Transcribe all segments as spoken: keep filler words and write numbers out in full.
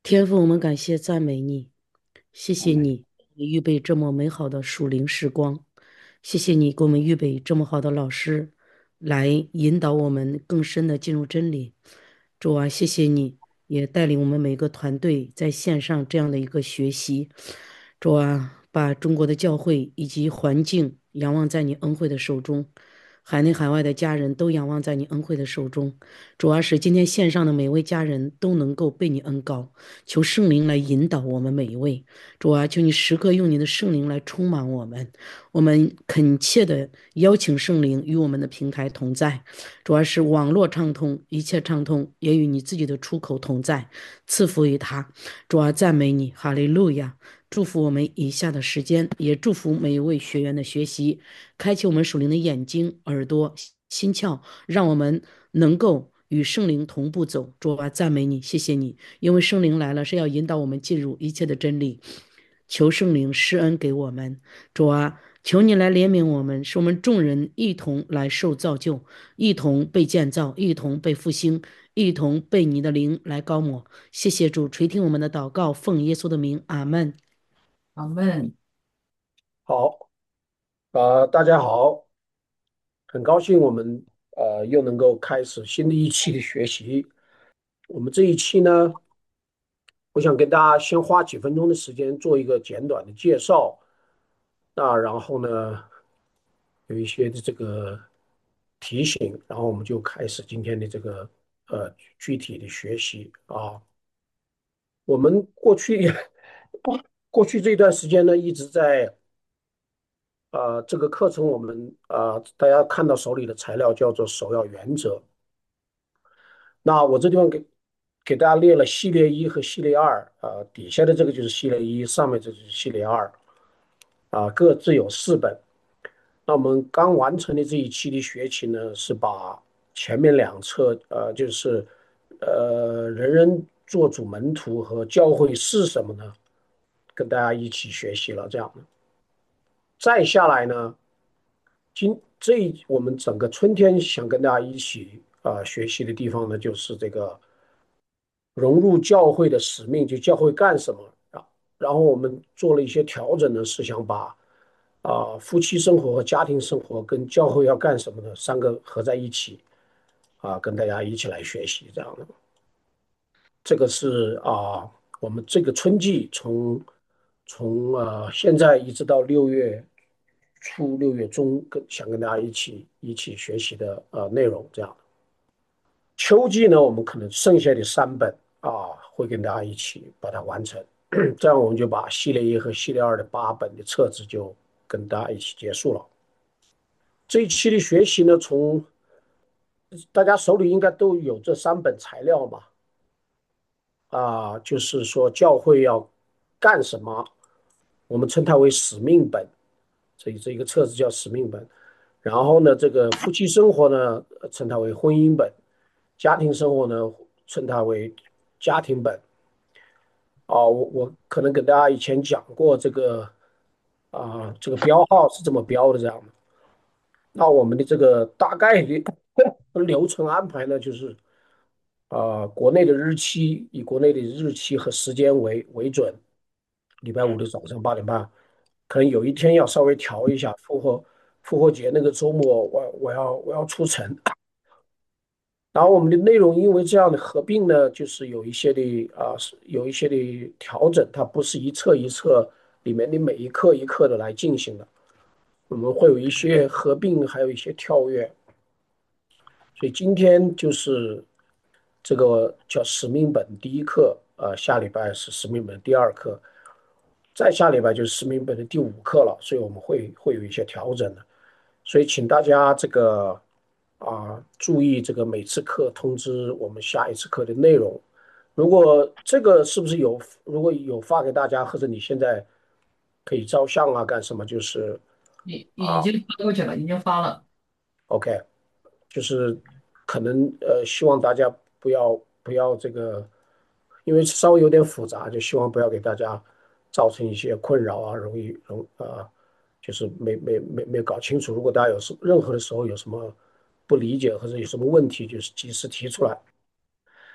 天父，我们感谢赞美你，谢谢你你预备这么美好的属灵时光，谢谢你给我们预备这么好的老师来引导我们更深的进入真理。主啊，谢谢你也带领我们每个团队在线上这样的一个学习。主啊，把中国的教会以及环境仰望在你恩惠的手中，海内海外的家人都仰望在你恩惠的手中。主要是今天线上的每位家人都能够被你恩高，求圣灵来引导我们每一位。主啊，求你时刻用你的圣灵来充满我们。我们恳切的邀请圣灵与我们的平台同在。主要是网络畅通，一切畅通，也与你自己的出口同在，赐福于他。主啊，赞美你，哈利路亚！祝福我们以下的时间，也祝福每一位学员的学习，开启我们属灵的眼睛、耳朵、心窍，让我们能够与圣灵同步走。主啊，赞美你，谢谢你，因为圣灵来了是要引导我们进入一切的真理。求圣灵施恩给我们，主啊，求你来怜悯我们，使我们众人一同来受造就，一同被建造，一同被复兴，一同被你的灵来高抹。谢谢主，垂听我们的祷告，奉耶稣的名，阿门。 好问。 好，呃，大家好，很高兴我们呃又能够开始新的一期的学习。我们这一期呢，我想跟大家先花几分钟的时间做一个简短的介绍，那然后呢有一些的这个提醒，然后我们就开始今天的这个呃具体的学习啊。我们过去过去这段时间呢，一直在呃这个课程，我们呃大家看到手里的材料叫做首要原则。那我这地方给给大家列了系列一和系列二，啊，底下的这个就是系列一，上面这就是系列二，啊，各自有四本。那我们刚完成的这一期的学期呢，是把前面两册，呃，就是呃，人人做主门徒和教会是什么呢，跟大家一起学习了。这样的，再下来呢，今这一我们整个春天想跟大家一起啊、学习的地方呢，就是这个。融入教会的使命，就教会干什么啊？然后我们做了一些调整呢，是想把啊、夫妻生活和家庭生活跟教会要干什么的三个合在一起啊，跟大家一起来学习这样的。这个是啊，我们这个春季从从呃现在一直到六月初六月中跟想跟大家一起一起学习的呃内容这样的。秋季呢，我们可能剩下的三本啊，会跟大家一起把它完成。这样我们就把系列一和系列二的八本的册子就跟大家一起结束了。这一期的学习呢，从大家手里应该都有这三本材料嘛，啊，就是说教会要干什么，我们称它为使命本，这这一个册子叫使命本。然后呢，这个夫妻生活呢，呃称它为婚姻本；家庭生活呢，称它为家庭本。啊，我我可能跟大家以前讲过这个啊，这个标号是这么标的，这样的。那我们的这个大概的流程安排呢，就是啊，国内的日期以国内的日期和时间为为准，礼拜五的早上八点半，可能有一天要稍微调一下，复活复活节那个周末我我要我要出城，然后我们的内容因为这样的合并呢，就是有一些的啊，是有一些的调整，它不是一册一册里面的每一课一课的来进行的，我们会有一些合并，还有一些跳跃。所以今天就是这个叫使命本第一课，呃，下礼拜是使命本第二课，再下礼拜就是使命本的第五课了，所以我们会会有一些调整的。所以请大家这个啊注意这个每次课通知我们下一次课的内容。如果这个是不是有如果有发给大家，或者你现在可以照相啊干什么？就是已已啊经发过去了，已经发了。 ，OK，就是可能呃希望大家不要不要这个，因为稍微有点复杂，就希望不要给大家造成一些困扰啊，容易容啊。就是没没没没搞清楚。如果大家有什任何的时候有什么不理解或者有什么问题，就是及时提出来。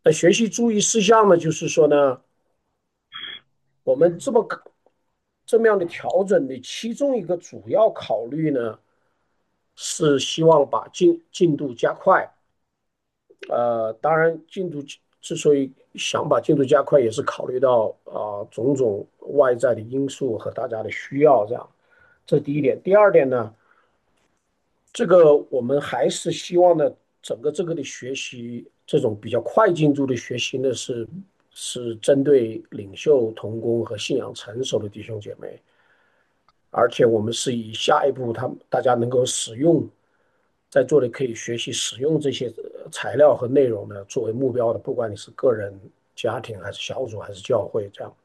那学习注意事项呢，就是说呢，我们这么这么样的调整的其中一个主要考虑呢，是希望把进进度加快。呃，当然，进度之所以想把进度加快，也是考虑到啊、呃种种外在的因素和大家的需要，这样，这第一点。第二点呢，这个我们还是希望呢，整个这个的学习，这种比较快进度的学习呢，是是针对领袖、同工和信仰成熟的弟兄姐妹，而且我们是以下一步他们大家能够使用，在座的可以学习使用这些呃材料和内容呢作为目标的，不管你是个人、家庭还是小组还是教会这样。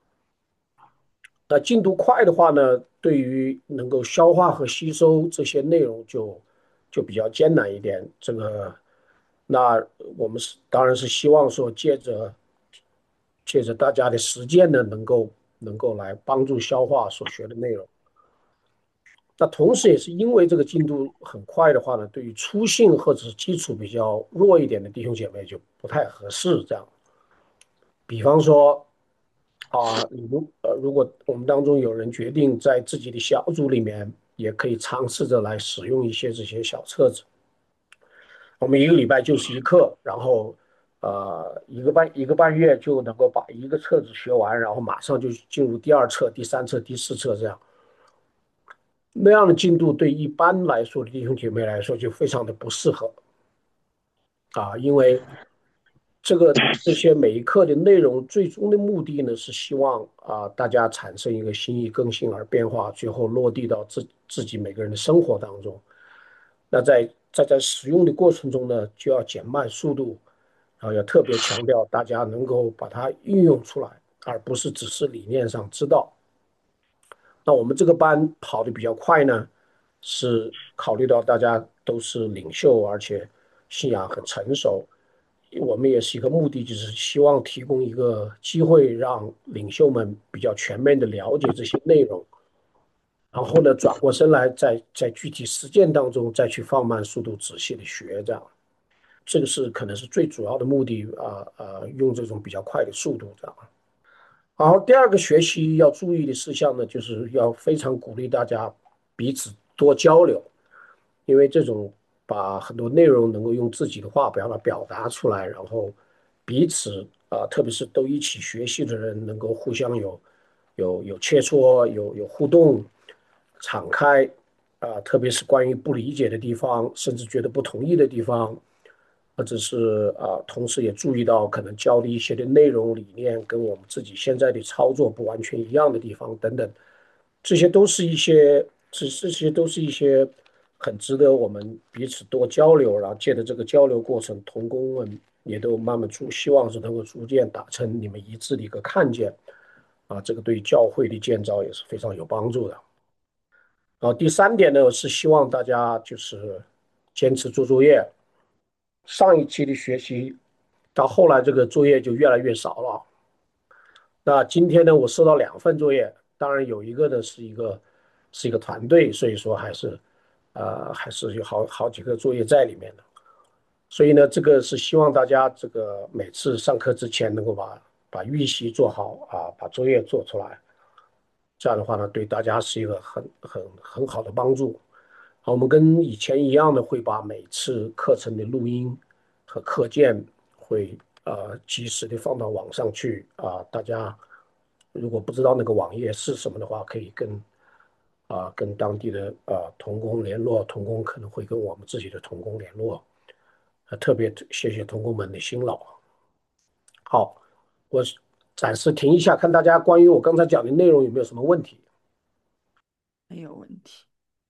那进度快的话呢，对于能够消化和吸收这些内容就就比较艰难一点。这个，那我们是当然是希望说，借着借着大家的实践呢，能够能够来帮助消化所学的内容。那同时，也是因为这个进度很快的话呢，对于初信或者是基础比较弱一点的弟兄姐妹就不太合适。这样，比方说啊，你如呃，如果我们当中有人决定在自己的小组里面，也可以尝试着来使用一些这些小册子。我们一个礼拜就是一课，然后呃一个半一个半月就能够把一个册子学完，然后马上就进入第二册、第三册、第四册这样。那样的进度对一般来说的弟兄姐妹来说就非常的不适合啊，因为这个这些每一课的内容最终的目的呢，是希望啊大家产生一个心意更新而变化，最后落地到自自己每个人的生活当中。那在在在使用的过程中呢，就要减慢速度，然后要特别强调大家能够把它运用出来，而不是只是理念上知道。那我们这个班跑得比较快呢，是考虑到大家都是领袖，而且信仰很成熟。我们也是一个目的，就是希望提供一个机会，让领袖们比较全面的了解这些内容，然后呢，转过身来，在在具体实践当中再去放慢速度，仔细的学，这样，这个是可能是最主要的目的啊啊、呃呃用这种比较快的速度，这样。然后第二个学习要注意的事项呢，就是要非常鼓励大家彼此多交流，因为这种把很多内容能够用自己的话把它表达出来，然后彼此啊、呃特别是都一起学习的人，能够互相有有有切磋，有有互动，敞开啊、呃特别是关于不理解的地方，甚至觉得不同意的地方，或者是啊、呃同时也注意到可能教的一些的内容理念跟我们自己现在的操作不完全一样的地方等等，这些都是一些，这这些都是一些很值得我们彼此多交流，然后借着这个交流过程，同工们也都慢慢逐，希望是能够逐渐达成你们一致的一个看见啊，这个对教会的建造也是非常有帮助的。然后第三点呢，是希望大家就是坚持做作业。上一期的学习到后来，这个作业就越来越少了。那今天呢，我收到两份作业，当然有一个呢是一个是一个团队，所以说还是呃还是有好好几个作业在里面的。所以呢，这个是希望大家这个每次上课之前能够把把预习做好啊，把作业做出来。这样的话呢，对大家是一个很很很好的帮助。好，我们跟以前一样的，会把每次课程的录音和课件会呃及时的放到网上去啊、大家如果不知道那个网页是什么的话，可以跟啊、跟当地的啊、童工联络，童工可能会跟我们自己的童工联络。呃，特别谢谢童工们的辛劳。好，我暂时停一下，看大家关于我刚才讲的内容有没有什么问题。 没有问题。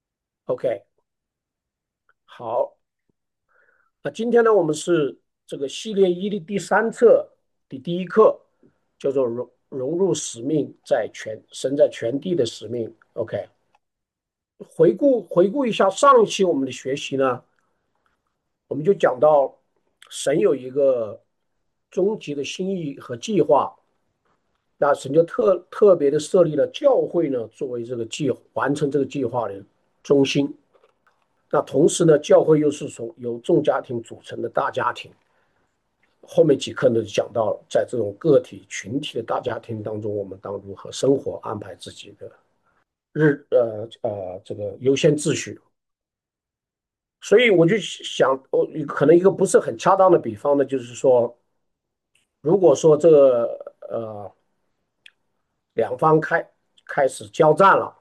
OK，好，那今天呢，我们是这个系列一的第三册的第一课，叫做融融入使命，在全神在全地的使命。OK，回顾回顾一下上一期我们的学习呢，我们就讲到神有一个终极的心意和计划，那神就特特别的设立了教会呢，作为这个计完成这个计划的中心。那同时呢，教会又是从由众家庭组成的大家庭。 后面几课呢讲到，在这种个体群体的大家庭当中，我们当如何生活，安排自己的日呃呃这个优先秩序。所以我就想，我可能一个不是很恰当的比方呢，就是说，如果说这个呃两方开开始交战了，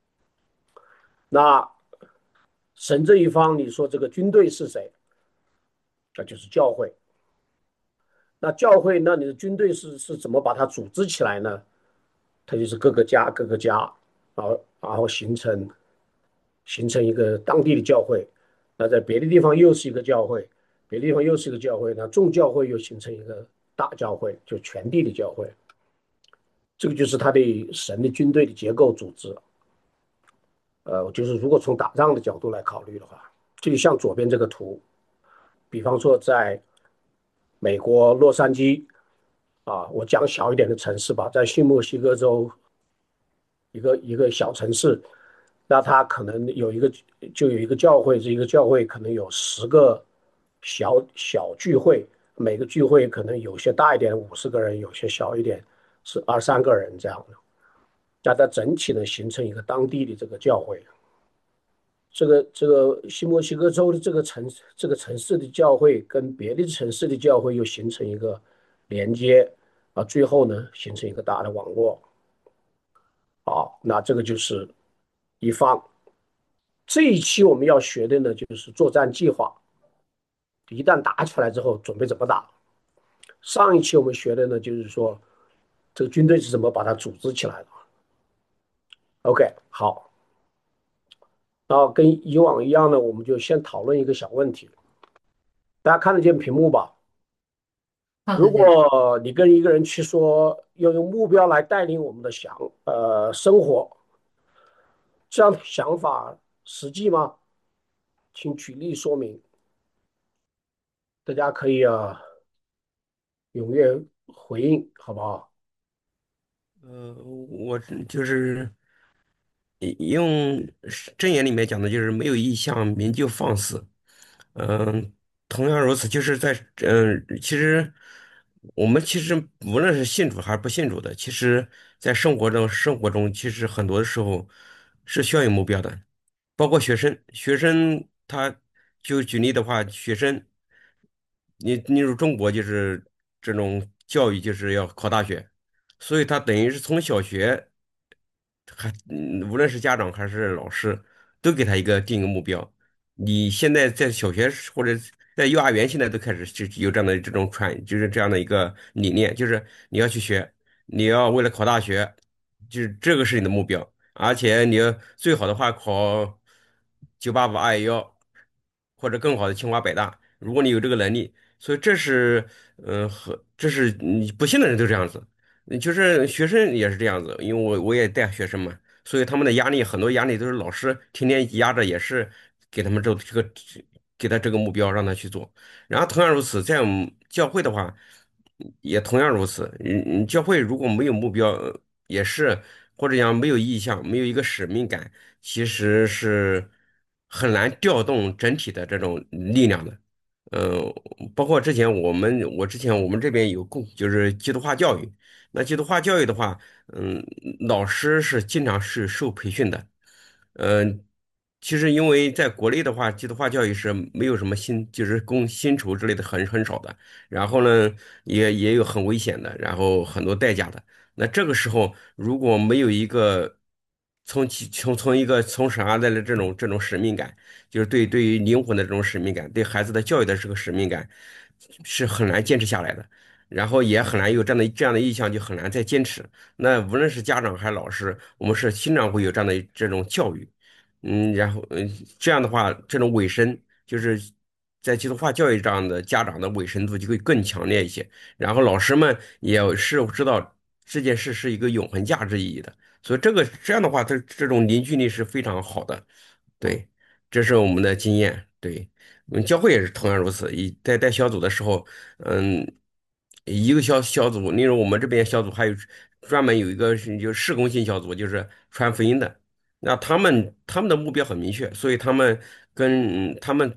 那神这一方，你说这个军队是谁？那就是教会。那教会，那你的军队是是怎么把它组织起来呢？它就是各个家各个家，然后然后形成形成一个当地的教会。那在别的地方又是一个教会，别的地方又是一个教会，那众教会又形成一个大教会，就全地的教会。这个就是他对神的军队的结构组织。呃，就是如果从打仗的角度来考虑的话，就像左边这个图，比方说在美国洛杉矶啊，我讲小一点的城市吧，在新墨西哥州一个一个小城市，那它可能有一个就有一个教会，这一个教会可能有十个小小聚会，每个聚会可能有些大一点五十个人，有些小一点是二三个人这样的，那它整体呢形成一个当地的这个教会。这个这个新墨西哥州的这个城这个城市的教会跟别的城市的教会又形成一个连接啊，最后呢形成一个大的网络。好，那这个就是一方。这一期我们要学的呢，就是作战计划。一旦打起来之后，准备怎么打？上一期我们学的呢，就是说这个军队是怎么把它组织起来的。OK，好，然后跟以往一样呢，我们就先讨论一个小问题。大家看得见屏幕吧？如看得见。 果你跟一个人去说要用目标来带领我们的想呃生活，这样的想法实际吗？请举例说明。大家可以啊踊跃回应，好不好？ 呃，我就是用箴言里面讲的，就是没有意向，民就放肆。嗯，同样如此，就是在嗯，其实我们其实无论是信主还是不信主的，其实在生活中生活中，其实很多的时候是需要有目标的，包括学生，学生他就举例的话，学生你你入中国就是这种教育就是要考大学，所以他等于是从小学。还嗯，无论是家长还是老师，都给他一个定一个目标。你现在在小学或者在幼儿园，现在都开始就有这样的这种传，就是这样的一个理念，就是你要去学，你要为了考大学，就是这个是你的目标，而且你要最好的话考九八五二幺幺，或者更好的清华北大，如果你有这个能力，所以这是嗯和这是你不信的人都这样子。嗯就是学生也是这样子，因为我我也带学生嘛，所以他们的压力很多压力都是老师天天压着，也是给他们这这个给他这个目标让他去做。然后同样如此，在我们教会的话，也同样如此。嗯嗯，教会如果没有目标，呃也是或者讲没有意向，没有一个使命感，其实是很难调动整体的这种力量的。嗯，包括之前我们我之前我们这边有共就是基督化教育。那基督化教育的话，嗯，老师是经常是受培训的。嗯，其实因为在国内的话，基督化教育是没有什么薪，就是供薪酬之类的很很少的。然后呢，也也有很危险的，然后很多代价的。那这个时候如果没有一个从其从从一个从神而来的这种这种使命感，就是对对于灵魂的这种使命感，对孩子的教育的这个使命感，是很难坚持下来的。然后也很难有这样的这样的意向，就很难再坚持。那无论是家长还是老师，我们是经常会有这样的这种教育。嗯，然后嗯，这样的话，这种委身就是在基础化教育这样的家长的委身度就会更强烈一些。然后老师们也是知道这件事是一个永恒价值意义的，所以这个这样的话，这这种凝聚力是非常好的。对，这是我们的经验。对，嗯，教会也是同样如此。一在带小组的时候，嗯，一个小小组，例如我们这边小组还有专门有一个是就是事工性小组，就是传福音的。那他们他们的目标很明确，所以他们跟嗯他们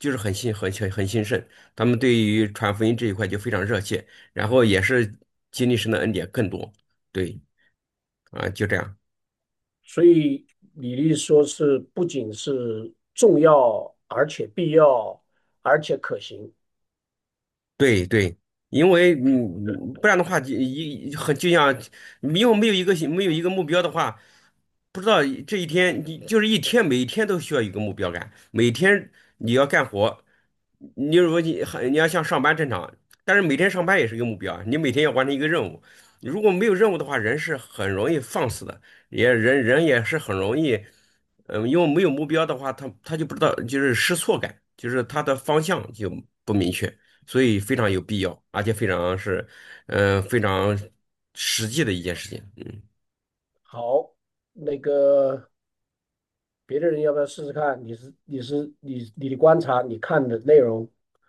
就是很兴很很很兴盛，他们对于传福音这一块就非常热切，然后也是经历神的恩典更多。对，啊，就这样。 所以你的意思说是不仅是重要，而且必要，而且可行。 对对，因为嗯，不然的话，就一很就像因为没有一个没有一个目标的话，不知道这一天你就是一天，每一天都需要一个目标感，每天你要干活，你如果你还你要像上班正常，但是每天上班也是一个目标啊，你每天要完成一个任务，如果没有任务的话，人是很容易放肆的，也人人也是很容易，嗯，因为没有目标的话，他他就不知道就是失错感，就是他的方向就不明确。所以非常有必要，而且非常是，嗯、非常实际的一件事情。嗯， 好，那个别的人要不要试试看？你是你是你你的观察，你看的内容。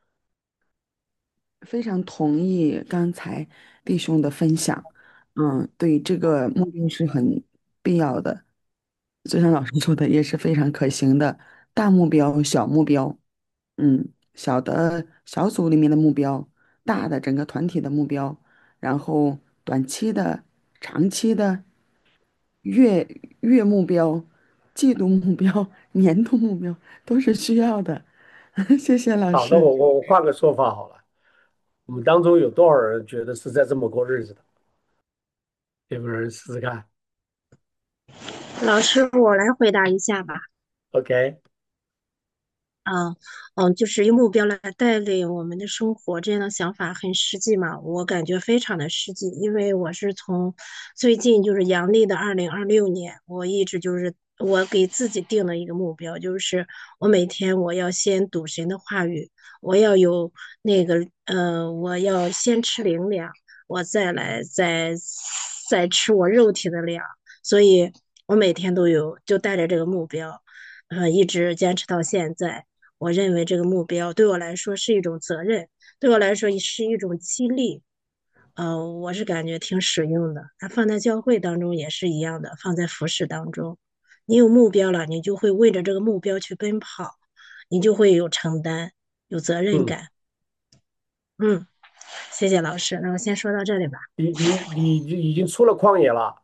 非常同意刚才弟兄的分享。嗯，对，这个目标是很必要的，就像老师说的，也是非常可行的。大目标、小目标，嗯，小的小组里面的目标，大的整个团体的目标，然后短期的、长期的、月月目标、季度目标、年度目标都是需要的。谢谢老好，那师。 我我我换个说法好了。我们当中有多少人觉得是在这么过日子的？有没有人试试看老师，我来回答一下吧。 ？OK。 嗯嗯，就是用目标来带领我们的生活，这样的想法很实际嘛？我感觉非常的实际，因为我是从最近就是阳历的二零二六年，我一直就是我给自己定了一个目标，就是我每天我要先读神的话语，我要有那个呃，我要先吃灵粮，我再来再再吃我肉体的粮，所以我每天都有就带着这个目标，呃，一直坚持到现在。我认为这个目标对我来说是一种责任，对我来说也是一种激励。呃，我是感觉挺实用的。它放在教会当中也是一样的，放在服饰当中，你有目标了，你就会为着这个目标去奔跑，你就会有承担，有责任嗯， 感。嗯，谢谢老师，那我先说到这里吧。 你你你已经出了旷野了，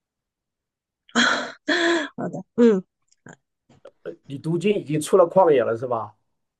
好的，嗯， 你读经已经出了旷野了是吧？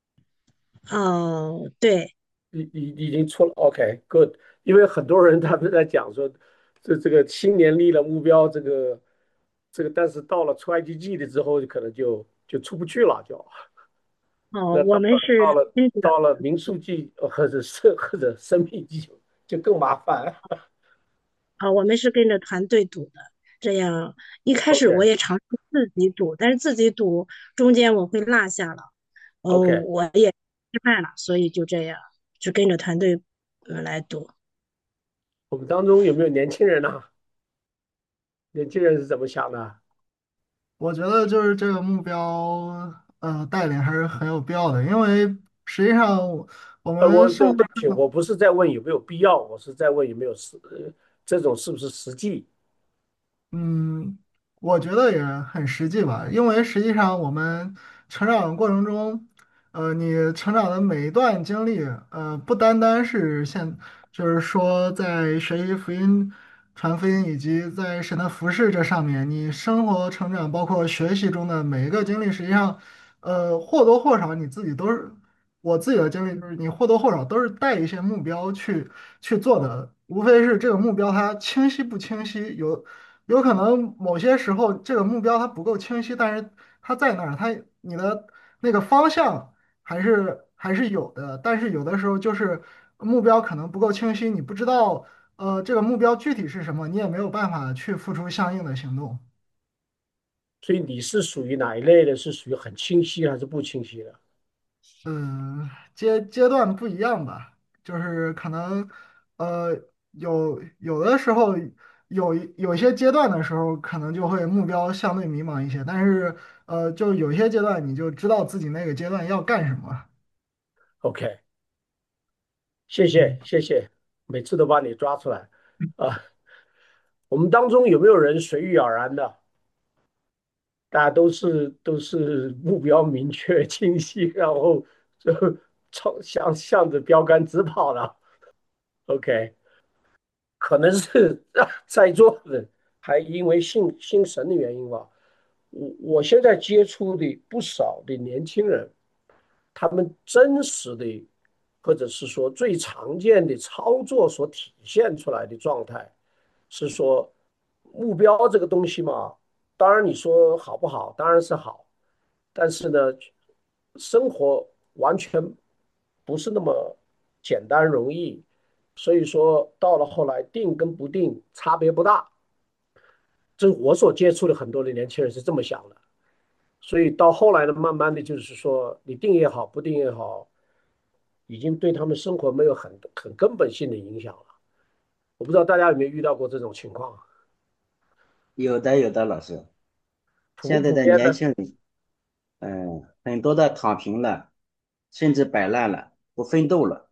哦，对， 你你你已经出了，OK，good。因为很多人他们在讲说，这这个青年立了目标，这个这个，但是到了出埃及记的之后，可能就就出不去了，就哦， 那到我们是到了跟着到了民数记呃或者是或者生命记就就更麻烦。 啊，我们是跟着团队读的，这样一开始我 OK 也尝试自己读，但是自己读中间我会落下了，哦， OK。 我也失败了，所以就这样就跟着团队呃来读。 我们当中有没有年轻人呢？年轻人是怎么想的？ 我觉得就是这个目标，呃，带领还是很有必要的，因为实际上我呃， 们生活我对对不起，我不是在问有没有必要，我是在问有没有实，呃这种是不是实际？ 嗯，我觉得也很实际吧，因为实际上我们成长的过程中，呃，你成长的每一段经历，呃，不单单是现，就是说在学习福音、传福音以及在神的服饰这上面，你生活成长包括学习中的每一个经历，实际上，呃，或多或少你自己都是，我自己的经历就是你或多或少都是带一些目标去去做的，无非是这个目标它清晰不清晰，有。有可能某些时候这个目标它不够清晰，但是它在那儿，它你的那个方向还是还是有的，但是有的时候就是目标可能不够清晰，你不知道呃这个目标具体是什么，你也没有办法去付出相应的行动。 所以你是属于哪一类的？是属于很清晰还是不清晰的嗯，阶阶段不一样吧，就是可能，呃，有有的时候有有一些阶段的时候，可能就会目标相对迷茫一些，但是呃，就有些阶段你就知道自己那个阶段要干什么。 ？OK，谢谢嗯。 谢谢，每次都把你抓出来啊。我们当中有没有人随遇而安的？大家都是都是目标明确清晰，然后就冲向向着标杆直跑了。OK，可能是在座的还因为信信神的原因吧。我我现在接触的不少的年轻人，他们真实的或者是说最常见的操作所体现出来的状态，是说目标这个东西嘛，当然你说好不好，当然是好，但是呢，生活完全不是那么简单容易，所以说到了后来定跟不定差别不大。这我所接触的很多的年轻人是这么想的，所以到后来呢，慢慢的就是说，你定也好，不定也好，已经对他们生活没有很很根本性的影响了。我不知道大家有没有遇到过这种情况， 有的有的，老师， 普不现在的普遍呢？ 年轻人，嗯，很多的躺平了，甚至摆烂了，不奋斗了。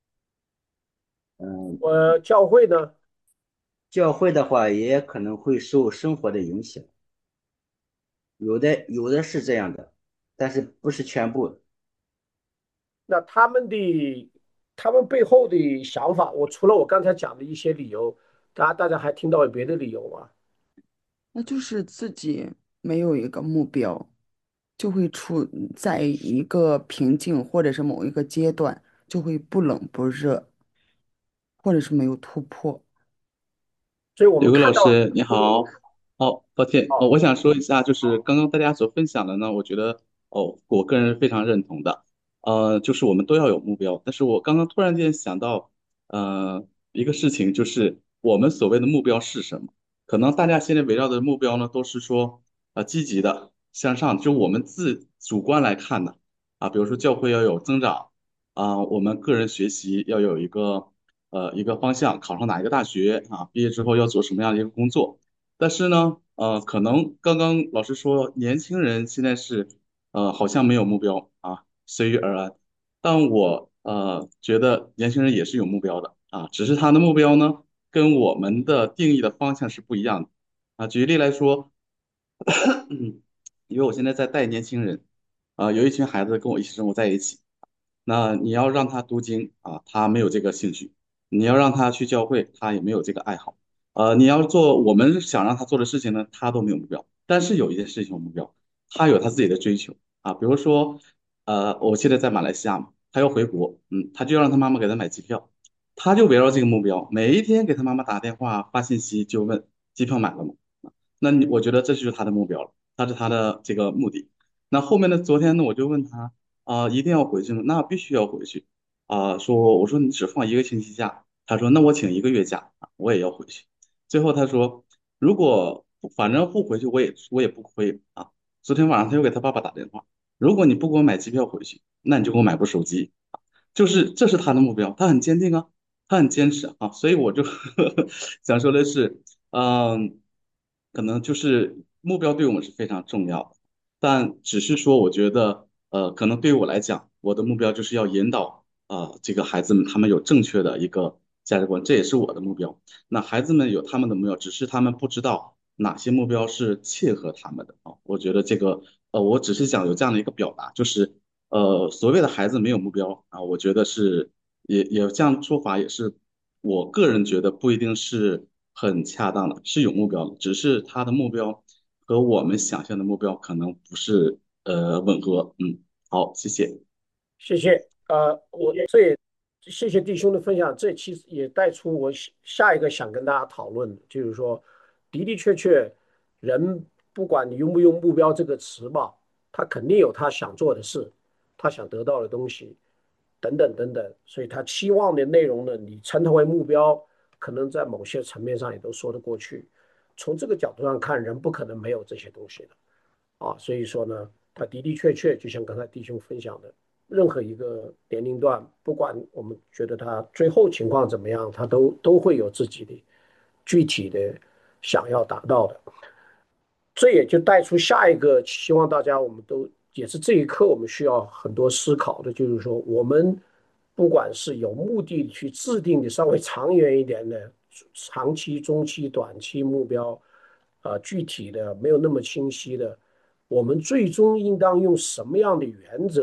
嗯， 我教会呢， 教会的话也可能会受生活的影响，有的有的是这样的，但是不是全部。 那他们的他们背后的想法，我除了我刚才讲的一些理由，大家大家还听到有别的理由吗？ 那就是自己没有一个目标，就会处在一个瓶颈或者是某一个阶段，就会不冷不热，或者是没有突破。 所以我们刘个看到， 老师，你好。哦，抱歉，哦， 哦， 我想说一下，就是刚刚大家所分享的呢，我觉得，哦，我个人非常认同的。呃，就是我们都要有目标，但是我刚刚突然间想到，呃，一个事情，就是我们所谓的目标是什么？可能大家现在围绕的目标呢，都是说，呃，积极的、向上，就我们自主观来看的，啊，比如说教会要有增长，啊，我们个人学习要有一个。呃一个方向，考上哪一个大学啊，毕业之后要做什么样的一个工作。但是呢，呃，可能刚刚老师说，年轻人现在是呃好像没有目标啊，随遇而安。但我呃觉得年轻人也是有目标的啊，只是他的目标呢跟我们的定义的方向是不一样的啊。举例来说，嗯，因为我现在在带年轻人，啊、有一群孩子跟我一起生活在一起。那你要让他读经啊，他没有这个兴趣；你要让他去教会，他也没有这个爱好。呃，你要做我们想让他做的事情呢，他都没有目标。但是有一件事情有目标，他有他自己的追求啊。比如说，呃，我现在在马来西亚嘛，他要回国，嗯，他就让他妈妈给他买机票，他就围绕这个目标，每一天给他妈妈打电话发信息，就问机票买了吗？那你我觉得这就是他的目标了，他是他的这个目的。那后面呢，昨天呢，我就问他。啊、一定要回去吗？那必须要回去啊、说我说你只放一个星期假，他说那我请一个月假，啊我也要回去。最后他说如果反正不回去，我也我也不亏啊。昨天晚上他又给他爸爸打电话，如果你不给我买机票回去，那你就给我买部手机。就是这是他的目标，他很坚定啊，他很坚持啊，所以我就想说的是，嗯，可能就是目标对我们是非常重要的。但只是说，我觉得，呃，可能对于我来讲，我的目标就是要引导，呃，这个孩子们他们有正确的一个价值观，这也是我的目标。那孩子们有他们的目标，只是他们不知道哪些目标是切合他们的啊。我觉得这个，呃，我只是想有这样的一个表达，就是，呃，所谓的孩子没有目标啊，我觉得是也也这样说法也是，我个人觉得不一定是很恰当的，是有目标的，只是他的目标。和我们想象的目标可能不是呃吻合。嗯，好，谢谢。 谢谢。呃，我这也谢谢弟兄的分享，这其实也带出我下下一个想跟大家讨论的，就是说，的的确确，人不管你用不用"目标"这个词吧，他肯定有他想做的事，他想得到的东西，等等等等，所以他期望的内容呢，你称它为目标，可能在某些层面上也都说得过去。从这个角度上看，人不可能没有这些东西的。啊，所以说呢，他的的确确就像刚才弟兄分享的，任何一个年龄段，不管我们觉得他最后情况怎么样，他都都会有自己的具体的想要达到的。这也就带出下一个，希望大家我们都也是这一刻我们需要很多思考的，就是说我们不管是有目的地去制定的稍微长远一点的长期、中期、短期目标，啊，具体的没有那么清晰的，我们最终应当用什么样的原则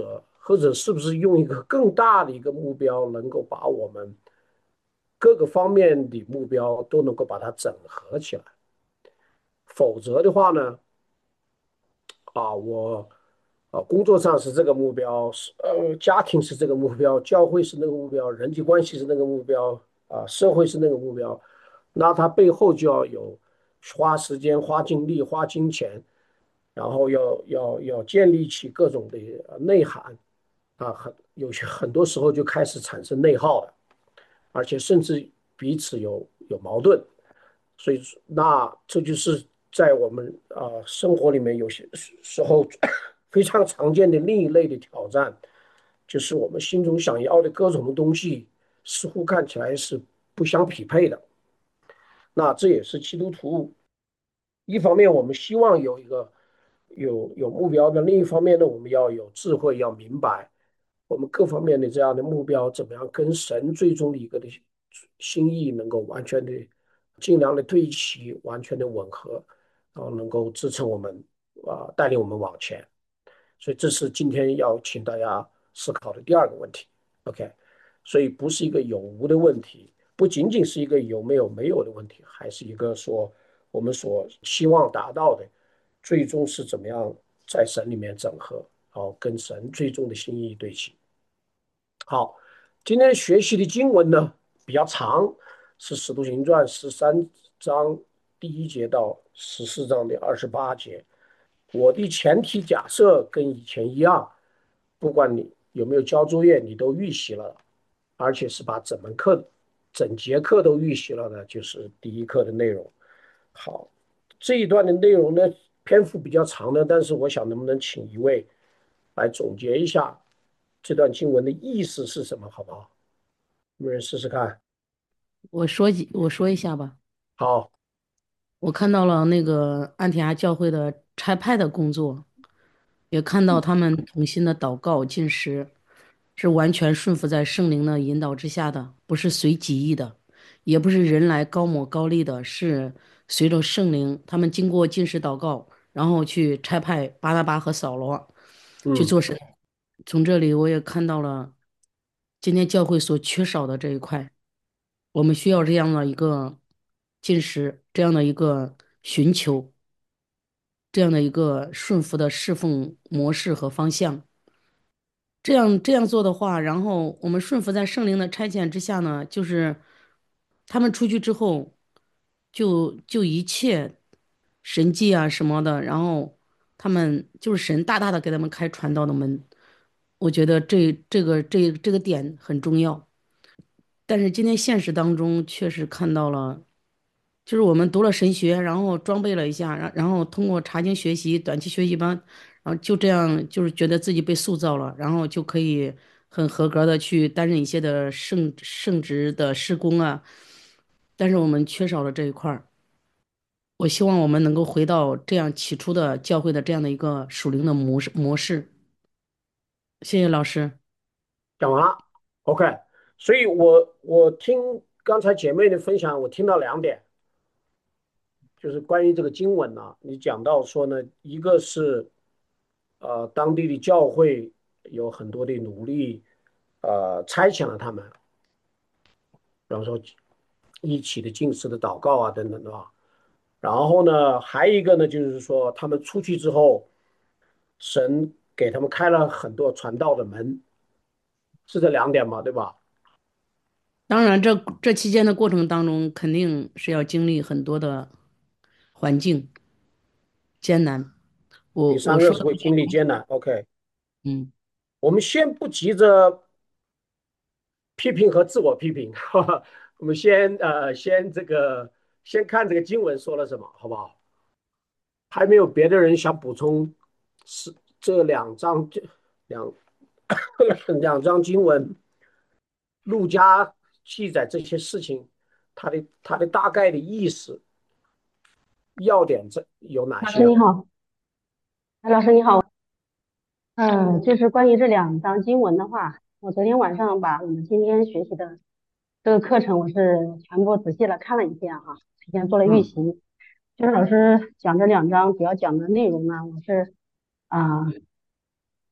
或者是不是用一个更大的一个目标，能够把我们各个方面的目标都能够把它整合起来。否则的话呢，啊，我啊工作上是这个目标，是呃家庭是这个目标，教会是那个目标，人际关系是那个目标，啊社会是那个目标，那它背后就要有花时间、花精力、花金钱，然后要要要建立起各种的呃内涵啊，很有些很多时候就开始产生内耗了，而且甚至彼此有有矛盾。所以那这就是在我们啊、呃生活里面有些时候非常常见的另一类的挑战，就是我们心中想要的各种的东西似乎看起来是不相匹配的。那这也是基督徒一方面我们希望有一个有有目标的，另一方面呢，我们要有智慧，要明白我们各方面的这样的目标怎么样跟神最终的一个的心意能够完全的尽量的对齐，完全的吻合，然后能够支撑我们啊、呃带领我们往前。所以这是今天要请大家思考的第二个问题。OK，所以不是一个有无的问题，不仅仅是一个有没有没有的问题，还是一个说我们所希望达到的，最终是怎么样在神里面整合，然后跟神最终的心意对齐。好，今天学习的经文呢比较长，是《使徒行传》十三章第一节到十四章的二十八节。我的前提假设跟以前一样，不管你有没有交作业，你都预习了，而且是把整门课、整节课都预习了的，就是第一课的内容。好，这一段的内容呢，篇幅比较长的，但是我想能不能请一位来总结一下这段经文的意思是什么，好不好？有没有人试试看？ 我说几，我说一下吧。 好， 我看到了那个安提阿教会的差派的工作，也看到他们同心的祷告进食，是完全顺服在圣灵的引导之下的，不是随己意的，也不是人来高抹高丽的，是随着圣灵，他们经过进食祷告，然后去差派巴拿巴和扫罗去嗯， 做神。从这里我也看到了今天教会所缺少的这一块。我们需要这样的一个进食，这样的一个寻求，这样的一个顺服的侍奉模式和方向。这样这样做的话，然后我们顺服在圣灵的差遣之下呢，就是他们出去之后，就就一切神迹啊什么的，然后他们就是神大大的给他们开传道的门。我觉得这这个这这个点很重要。但是今天现实当中确实看到了，就是我们读了神学，然后装备了一下，然然后通过查经学习、短期学习班，然后就这样就是觉得自己被塑造了，然后就可以很合格的去担任一些的圣圣职的施工啊。但是我们缺少了这一块儿。我希望我们能够回到这样起初的教会的这样的一个属灵的模式模式。谢谢老师。 讲完了。OK，所以我我听刚才姐妹的分享，我听到两点。就是关于这个经文呢，你讲到说呢，一个是呃当地的教会有很多的努力，呃差遣了他们，比方说一起的进食的祷告啊等等的啊。然后呢，还有一个呢，就是说他们出去之后，神给他们开了很多传道的门，是这两点嘛，对吧？ 当然这，这期间的过程当中，肯定是要经历很多的环境艰难。我第我说的， 三个是会经历艰难。OK， 嗯， 我们先不急着批评和自我批评，哈哈，我们先呃先这个先看这个经文说了什么，好不好？还没有别的人想补充是这两章这两两章经文，路加记载这些事情，它的它的大概的意思要点这有哪老些啊？ 师你好，哎，老师你好，嗯，就是关于这两章经文的话，我昨天晚上把我们今天学习的这个课程，我是全部仔细的看了一遍哈，提前做了预嗯习。就是老师讲这两章主要讲的内容呢，我是啊、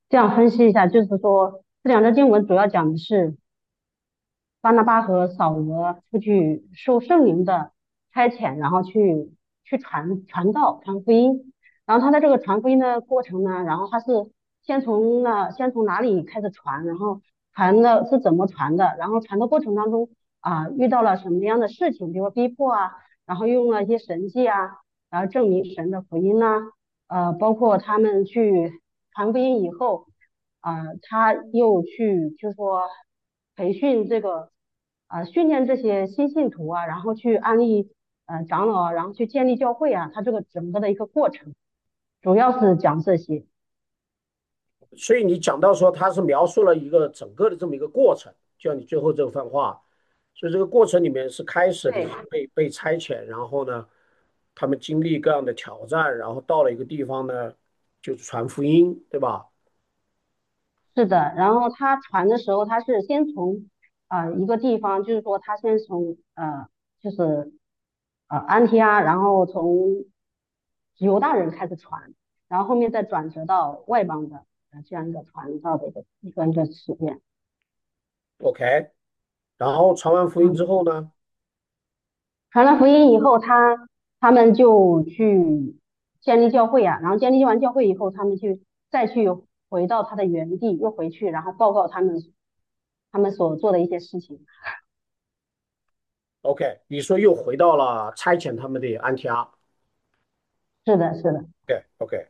这样分析一下，就是说这两个经文主要讲的是巴拿巴和扫罗出去受圣灵的差遣，然后去去传传道、传福音。然后他在这个传福音的过程呢，然后他是先从那先从哪里开始传，然后传的是怎么传的，然后传的过程当中啊、遇到了什么样的事情，比如说逼迫啊，然后用了一些神迹啊，然后证明神的福音呐、呃，包括他们去传福音以后。啊、呃他又去就是说培训这个啊、呃训练这些新信徒啊，然后去安利呃长老啊，然后去建立教会啊，他这个整个的一个过程，主要是讲这些。 所以你讲到说他是描述了一个整个的这么一个过程，就像你最后这番话，所以这个过程里面是开始你对， 被被差遣，然后呢，他们经历各样的挑战，然后到了一个地方呢，就是传福音，对吧是的。然后他传的时候，他是先从啊、呃一个地方，就是说他先从呃就是呃安提阿，然后从犹大人开始传，然后后面再转折到外邦的呃这样一个传道的一个一个一个实验。 ？OK，然后传完福音之嗯。 后呢， 传了福音以后，他他们就去建立教会啊，然后建立完教会以后，他们就再去回到他的原地，又回去，然后报告他们他们所做的一些事情。 OK，你说又回到了差遣他们的安提阿。 是的，是的。 OK OK，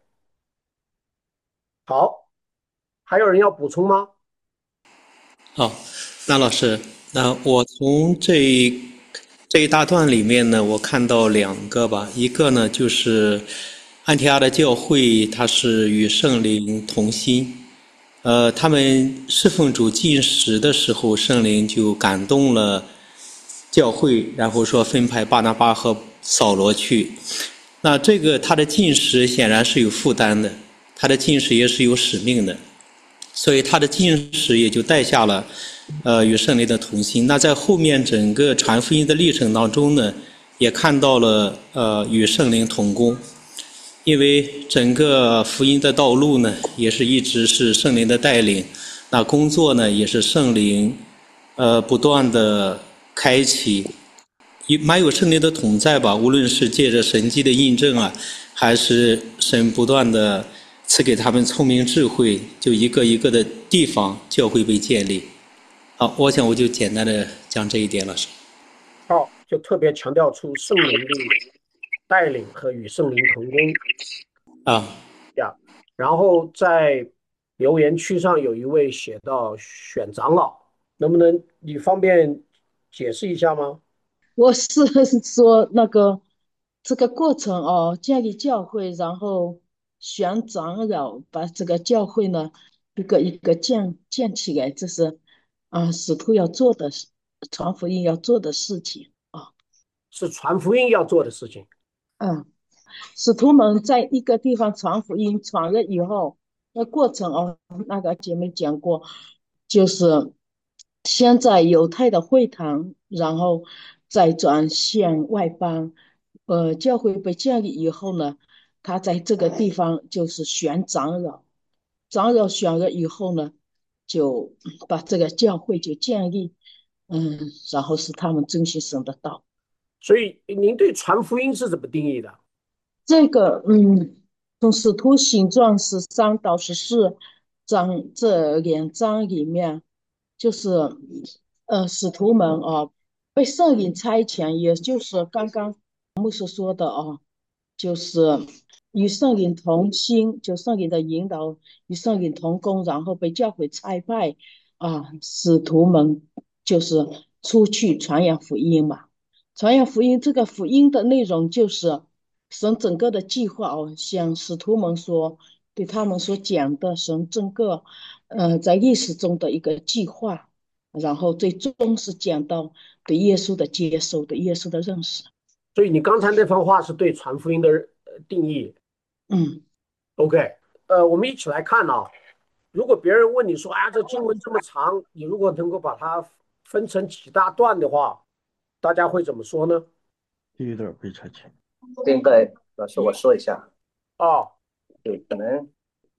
好，还有人要补充吗？ 好，那老师，那我从这一这一大段里面呢，我看到两个吧，一个呢就是安提阿的教会，它是与圣灵同心，呃，他们侍奉主进食的时候，圣灵就感动了教会，然后说分派巴拿巴和扫罗去。那这个他的进食显然是有负担的，他的进食也是有使命的。所以他的进食也就带下了，呃，与圣灵的同心。那在后面整个传福音的历程当中呢，也看到了呃与圣灵同工，因为整个福音的道路呢，也是一直是圣灵的带领。那工作呢，也是圣灵呃不断的开启，蛮有圣灵的同在吧。无论是借着神迹的印证啊，还是神不断的赐给他们聪明智慧，就一个一个的地方教会被建立。好，我想我就简单的讲这一点了。 好，就特别强调出圣灵的带领和与圣灵同工啊， 呀。然后在留言区上有一位写到选长老，能不能你方便解释一下吗？ 我是说那个这个过程哦，建立教会，然后选长老，把这个教会呢一个一个建建起来，这是啊使徒要做的事，传福音要做的事情啊。 是传福音要做的事情。 嗯，使徒们在一个地方传福音，传了以后，那过程哦，那个姐妹讲过，就是先在犹太的会堂，然后再转向外邦。呃，教会被建立以后呢，他在这个地方就是选长老，长老选了以后呢，就把这个教会就建立，嗯，然后是他们遵循神的道。 所以您对传福音是怎么定义的？ 这个，嗯，从使徒行传十三到十四章这两章里面，就是呃，使徒们啊，被圣灵差遣，也就是刚刚牧师说的啊，就是与圣灵同心，就圣灵的引导，与圣灵同工，然后被教会差派啊，使徒们就是出去传扬福音嘛。传扬福音，这个福音的内容就是神整个的计划哦，像使徒们说对他们所讲的神整个呃在历史中的一个计划，然后最终是讲到对耶稣的接受，对耶稣的认识。 所以你刚才那番话是对传福音的呃定义。 嗯， OK，呃，我们一起来看啊。如果别人问你说，啊，这经文这么长，你如果能够把它分成几大段的话，大家会怎么说呢？ 第一段被差遣。 这个老师我说一下， 啊， 对，可能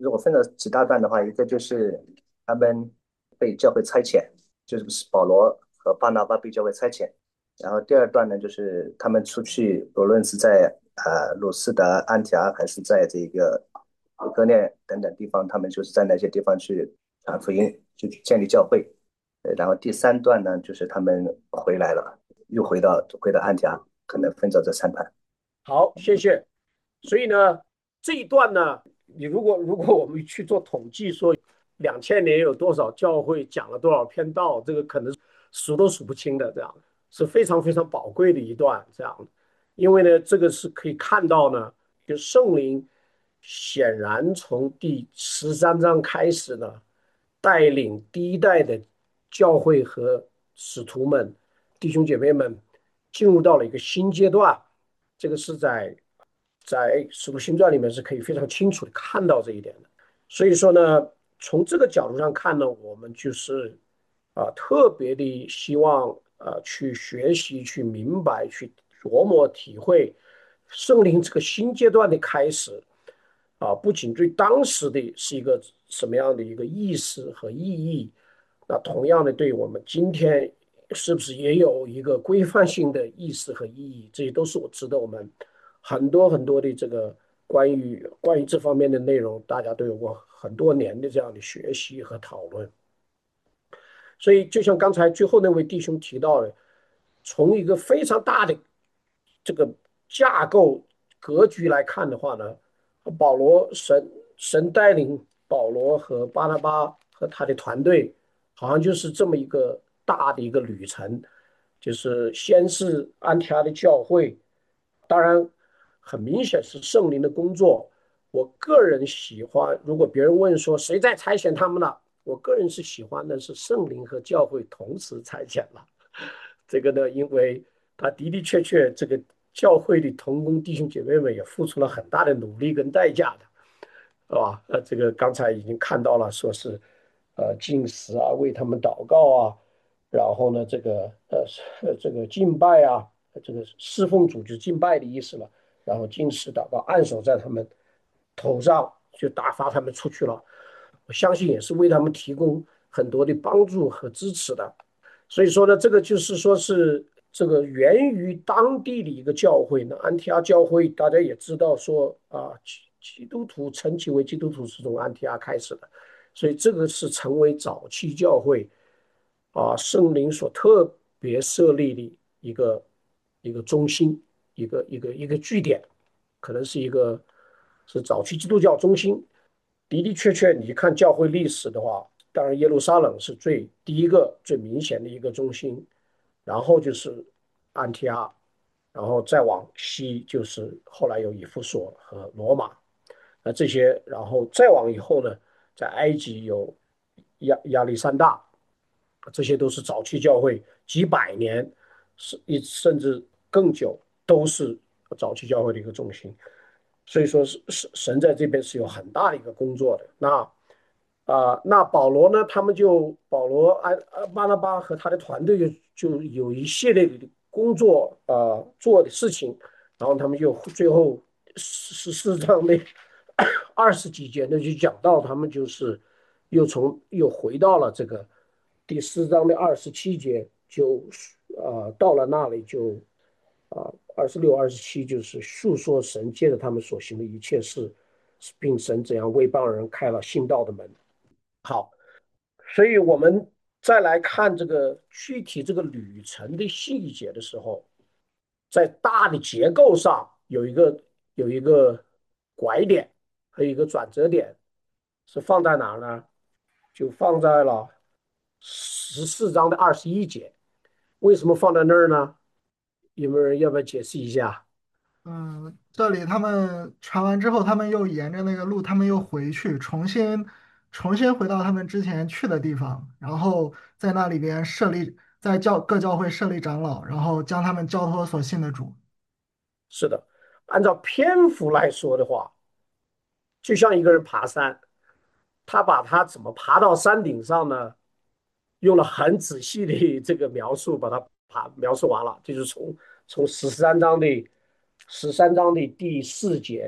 如果分了几大段的话，一个就是他们被教会差遣，就是保罗和巴拿巴被教会差遣。然后第二段呢，就是他们出去，无论是在呃鲁斯德、安提阿，还是在这个以哥念等等地方，他们就是在那些地方去传福音，就去建立教会。呃然后第三段呢，就是他们回来了，又回到回到安提阿，可能分到这三段。 好，谢谢。所以呢，这一段呢，你如果如果我们去做统计，说两千年有多少教会讲了多少篇道，这个可能数都数不清的，这样是非常非常宝贵的一段，这样。因为呢，这个是可以看到呢，就圣灵显然从第十三章开始呢，带领第一代的教会和使徒们、弟兄姐妹们进入到了一个新阶段。这个是在在《使徒行传》里面是可以非常清楚的看到这一点的。所以说呢，从这个角度上看呢，我们就是啊、呃特别的希望呃去学习、去明白、去琢磨、体会圣灵这个新阶段的开始啊，不仅对当时的是一个什么样的一个意识和意义，那同样的对我们今天是不是也有一个规范性的意识和意义，这些都是我值得我们很多很多的这个关于关于这方面的内容，大家都有过很多年的这样的学习和讨论。所以，就像刚才最后那位弟兄提到的，从一个非常大的这个架构格局来看的话呢，保罗神神带领保罗和巴拿巴和他的团队，好像就是这么一个大的一个旅程，就是先是安提阿的教会，当然很明显是圣灵的工作。我个人喜欢，如果别人问说谁在差遣他们呢？我个人是喜欢的是圣灵和教会同时差遣了。这个呢，因为他的的确确，这个教会的同工弟兄姐妹们也付出了很大的努力跟代价的，是吧？呃，这个刚才已经看到了，说是呃进食啊，为他们祷告啊，然后呢，这个呃呃这个敬拜啊，这个侍奉主就是敬拜的意思了，然后进食祷告，按手在他们头上，就打发他们出去了。我相信也是为他们提供很多的帮助和支持的。所以说呢，这个就是说是这个源于当地的一个教会呢，安提阿教会，大家也知道说啊，基基督徒称其为基督徒是从安提阿开始的，所以这个是成为早期教会啊圣灵所特别设立的一个一个中心，一个一个一个据点，可能是一个是早期基督教中心。的的确确，你看教会历史的话，当然耶路撒冷是最第一个最明显的一个中心，然后就是安提阿，然后再往西就是后来有以弗所和罗马，那这些，然后再往以后呢，在埃及有亚亚历山大，这些都是早期教会几百年，是一甚至更久，都是早期教会的一个中心。所以说是是神在这边是有很大的一个工作的。那啊、呃那保罗呢？他们就保罗安呃巴拿巴和他的团队就就有一系列的工作啊、呃做的事情，然后他们就最后十四章那二十几节呢就讲到他们就是又从又回到了这个第四章的二十七节，就呃到了那里就啊二十六、二十七就是述说神借着他们所行的一切事，并神怎样为帮人开了信道的门。好，所以我们再来看这个具体这个旅程的细节的时候，在大的结构上有一个有一个拐点和一个转折点，是放在哪儿呢？就放在了十四章的二十一节。为什么放在那儿呢？有没有人要不要解释一下？ 嗯，这里他们传完之后，他们又沿着那个路，他们又回去，重新重新回到他们之前去的地方，然后在那里边设立，在教各教会设立长老，然后将他们交托所信的主。 是的，按照篇幅来说的话，就像一个人爬山，他把他怎么爬到山顶上呢？用了很仔细的这个描述，把它爬描述完了，就是从从十三章的十三章的第四节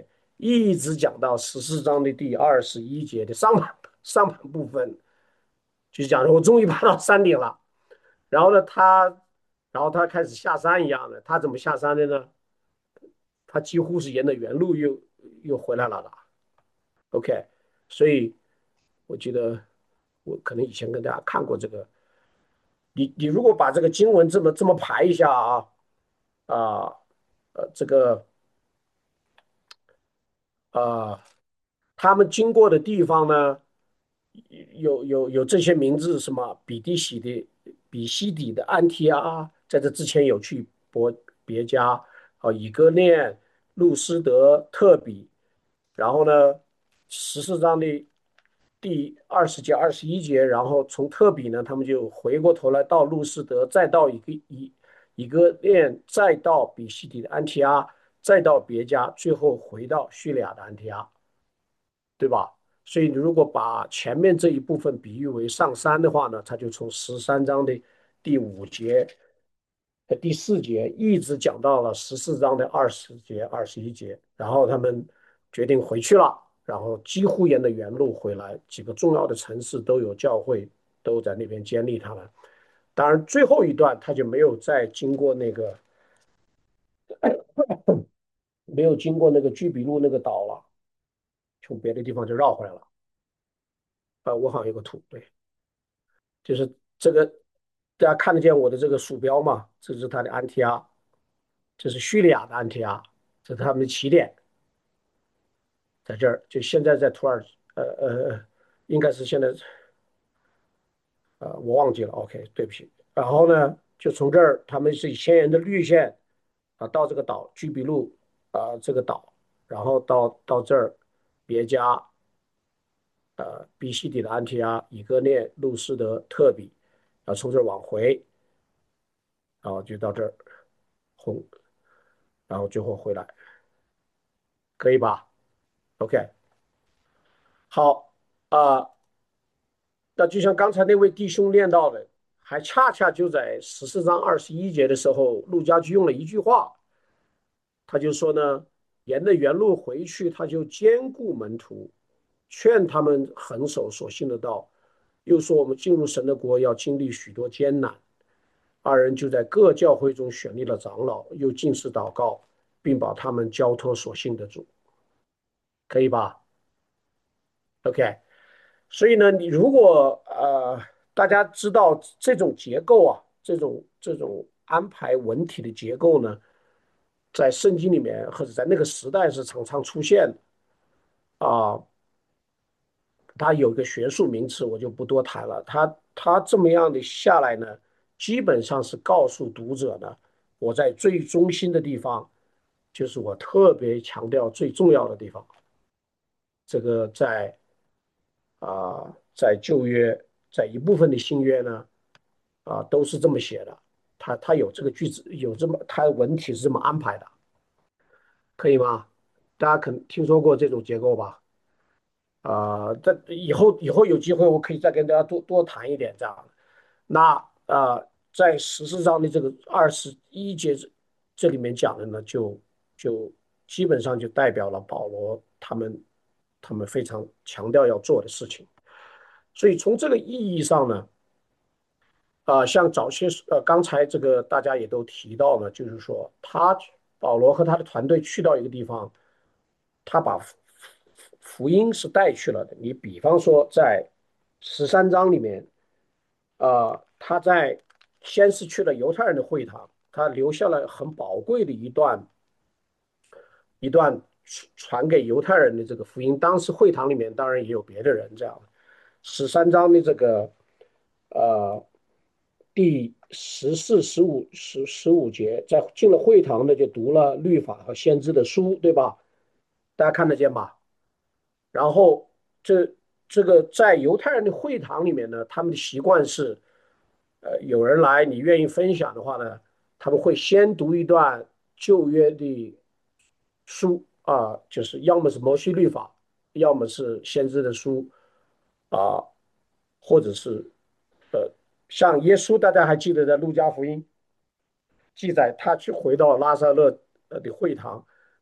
一直讲到十四章的第二十一节的上半上半部分，就讲说我终于爬到山顶了。然后呢，他，然后他开始下山一样的，他怎么下山的呢？他几乎是沿着原路又又回来了的。OK，所以我记得我可能以前跟大家看过这个。你你如果把这个经文这么这么排一下啊啊呃这个啊，他们经过的地方呢，有有有这些名字，什么比利洗的、比西底的安提阿，在这之前有去伯别家啊，以哥念、路斯德、特比，然后呢，十四章的第二十节、二十一节，然后从特比呢，他们就回过头来到路斯德，再到一个以以哥念，再到比西底的安提阿，再到别家，最后回到叙利亚的安提阿。对吧？所以你如果把前面这一部分比喻为上山的话呢，它就从十三章的第五节、呃第四节一直讲到了十四章的二十节、二十一节，然后他们决定回去了，然后几乎沿着原路回来，几个重要的城市都有教会，都在那边建立他们。当然，最后一段他就没有再经过那个没有经过那个居比路那个岛了，从别的地方就绕回来了。呃，我好像有个图，对。就是这个，大家看得见我的这个鼠标嘛？这是它的安提阿，这是叙利亚的安提阿，这是他们的起点，在这儿。就现在在土耳其，呃呃，呃应该是现在，呃，我忘记了。OK，对不起。然后呢，就从这儿，他们是以先沿的绿线啊，到这个岛居比路啊这个岛，然后到到这儿别加呃比西底的安提阿、以哥念、路斯德、特比，啊，从这儿往回，然后就到这儿。红，然后最后回来，可以吧？OK，好啊、呃那就像刚才那位弟兄念到的，还恰恰就在十四章二十一节的时候，陆家就用了一句话，他就说呢，沿着原路回去，他就兼顾门徒，劝他们恒守所信的道，又说我们进入神的国要经历许多艰难。二人就在各教会中选立了长老，又进士祷告，并把他们交托所信的主，可以吧？OK，所以呢，你如果呃大家知道这种结构啊，这种这种安排文体的结构呢，在圣经里面或者在那个时代是常常出现的啊。它有个学术名词，我就不多谈了。它它这么样的下来呢，基本上是告诉读者呢，我在最中心的地方，就是我特别强调最重要的地方。这个在啊，在旧约，在一部分的新约呢，啊，都是这么写的。他他有这个句子，有这么，他文体是这么安排的，可以吗？大家肯听说过这种结构吧？啊，这以后以后有机会，我可以再跟大家多多谈一点这样。那啊，在十四章的这个二十一节这这里面讲的呢，就就基本上就代表了保罗他们他们非常强调要做的事情。所以从这个意义上呢，啊、像早些呃，刚才这个大家也都提到了，就是说他保罗和他的团队去到一个地方，他把福福音是带去了的。你比方说在十三章里面，啊、他在先是去了犹太人的会堂，他留下了很宝贵的一段一段传给犹太人的这个福音。当时会堂里面当然也有别的人这样。十三章的这个呃第十四、十五、十十五节，在进了会堂的就读了律法和先知的书，对吧？大家看得见吧？然后这这个在犹太人的会堂里面呢，他们的习惯是，呃，有人来，你愿意分享的话呢，他们会先读一段旧约的书啊，就是要么是摩西律法，要么是先知的书啊，或者是呃，像耶稣，大家还记得在路加福音记载，他去回到拉萨勒呃的会堂，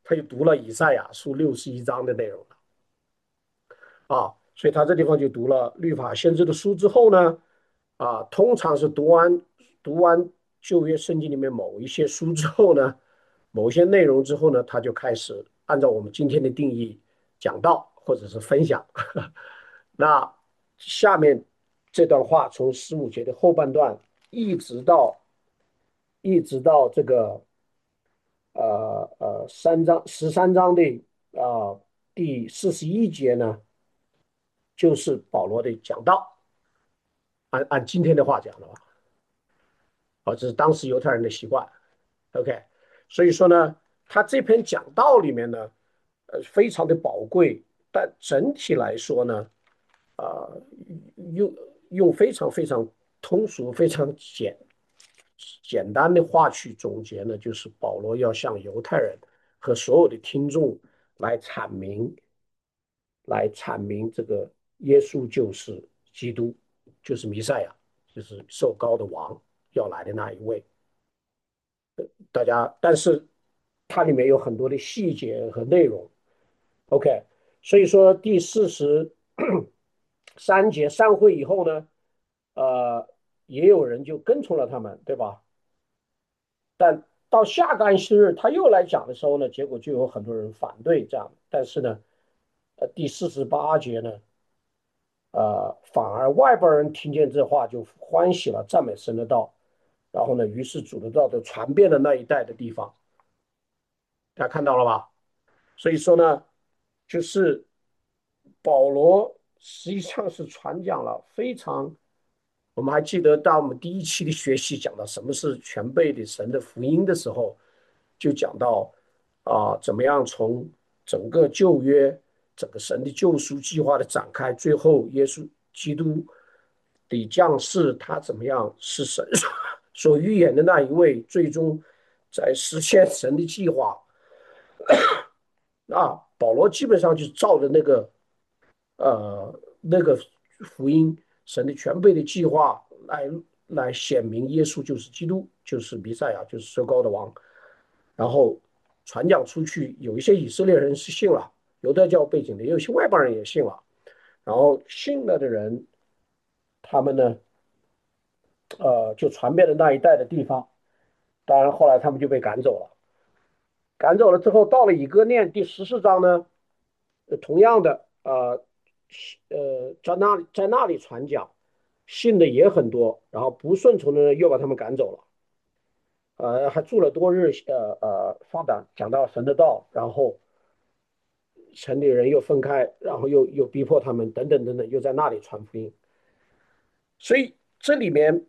他就读了以赛亚书六十一章的内容了啊，所以他这地方就读了律法先知的书之后呢，啊，通常是读完读完旧约圣经里面某一些书之后呢，某一些内容之后呢，他就开始按照我们今天的定义讲道或者是分享。那下面这段话从十五节的后半段一直到一直到这个呃呃三章十三章的啊、呃第四十一节呢，就是保罗的讲道。按按今天的话讲的话，啊，这是当时犹太人的习惯。OK，所以说呢，他这篇讲道里面呢，呃，非常的宝贵，但整体来说呢，啊、用用非常非常通俗、非常简简单的话去总结呢，就是保罗要向犹太人和所有的听众来阐明，来阐明这个耶稣就是基督，就是弥赛亚，就是受膏的王要来的那一位。大家，但是它里面有很多的细节和内容。OK，所以说第四十三节散会以后呢，呃，也有人就跟从了他们，对吧？但到下个安息日他又来讲的时候呢，结果就有很多人反对这样。但是呢，呃，第四十八节呢，呃，反而外邦人听见这话就欢喜了，赞美神的道。然后呢，于是主的道就传遍了那一带的地方。大家看到了吧？所以说呢，就是保罗实际上是传讲了非常，我们还记得当我们第一期的学习讲到什么是全备的神的福音的时候，就讲到啊、怎么样从整个旧约整个神的救赎计划的展开，最后耶稣基督的降世，他怎么样是神所预言的那一位，最终在实现神的计划。啊，保罗基本上就照着那个呃那个福音神的全备的计划来来显明耶稣就是基督，就是弥赛亚，就是受膏的王。然后传讲出去，有一些以色列人是信了，犹太教背景的，也有些外邦人也信了。然后信了的人，他们呢，呃，就传遍了那一带的地方。当然后来他们就被赶走了。赶走了之后，到了以哥念第十四章呢，呃同样的，呃呃，在那里在那里传讲，信的也很多，然后不顺从的呢又把他们赶走了，呃，还住了多日，呃呃，放胆讲到神的道，然后城里人又分开，然后又又逼迫他们，等等等等，又在那里传福音。所以这里面，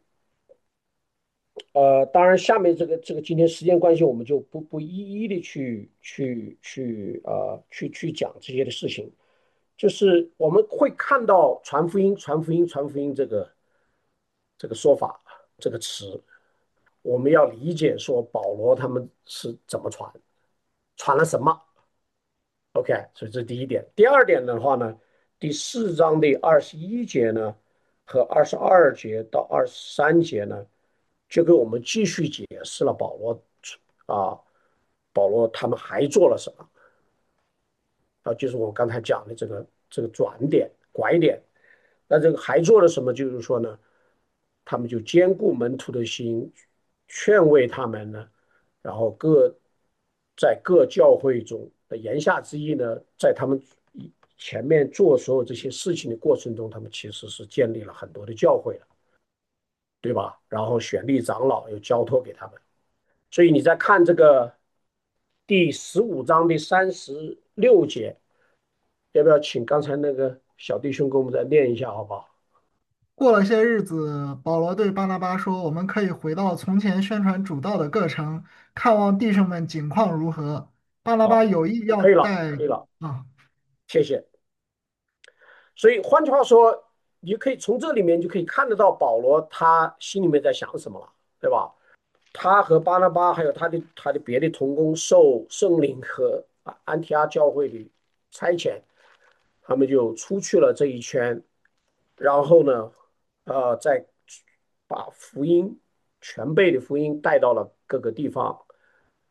呃，当然下面这个这个今天时间关系，我们就不不一一的去去去呃去去讲这些的事情。就是我们会看到传福音、传福音、传福音这个这个说法这个词，我们要理解说保罗他们是怎么传，传了什么。OK，所以这是第一点。第二点的话呢，第四章的二十一节呢和二十二节到二十三节呢，就给我们继续解释了保罗啊，保罗他们还做了什么啊？就是我刚才讲的这个这个转点、拐点。那这个还做了什么？就是说呢，他们就兼顾门徒的心，劝慰他们呢，然后各在各教会中的言下之意呢，在他们前面做所有这些事情的过程中，他们其实是建立了很多的教会的，对吧？然后选立长老又交托给他们，所以你再看这个第十五章的三十六节，要不要请刚才那个小弟兄给我们再念一下，好不好？ 过了些日子，保罗对巴拿巴说：“我们可以回到从前宣传主道的各城，看望弟兄们景况如何。”巴拿巴好， 有意要可以了， 带可以了， 啊， 谢谢。所以换句话说，你可以从这里面就可以看得到保罗他心里面在想什么了，对吧？他和巴拿巴还有他的他的别的同工受圣灵和啊安提阿教会的差遣，他们就出去了这一圈，然后呢，呃，再把福音全备的福音带到了各个地方，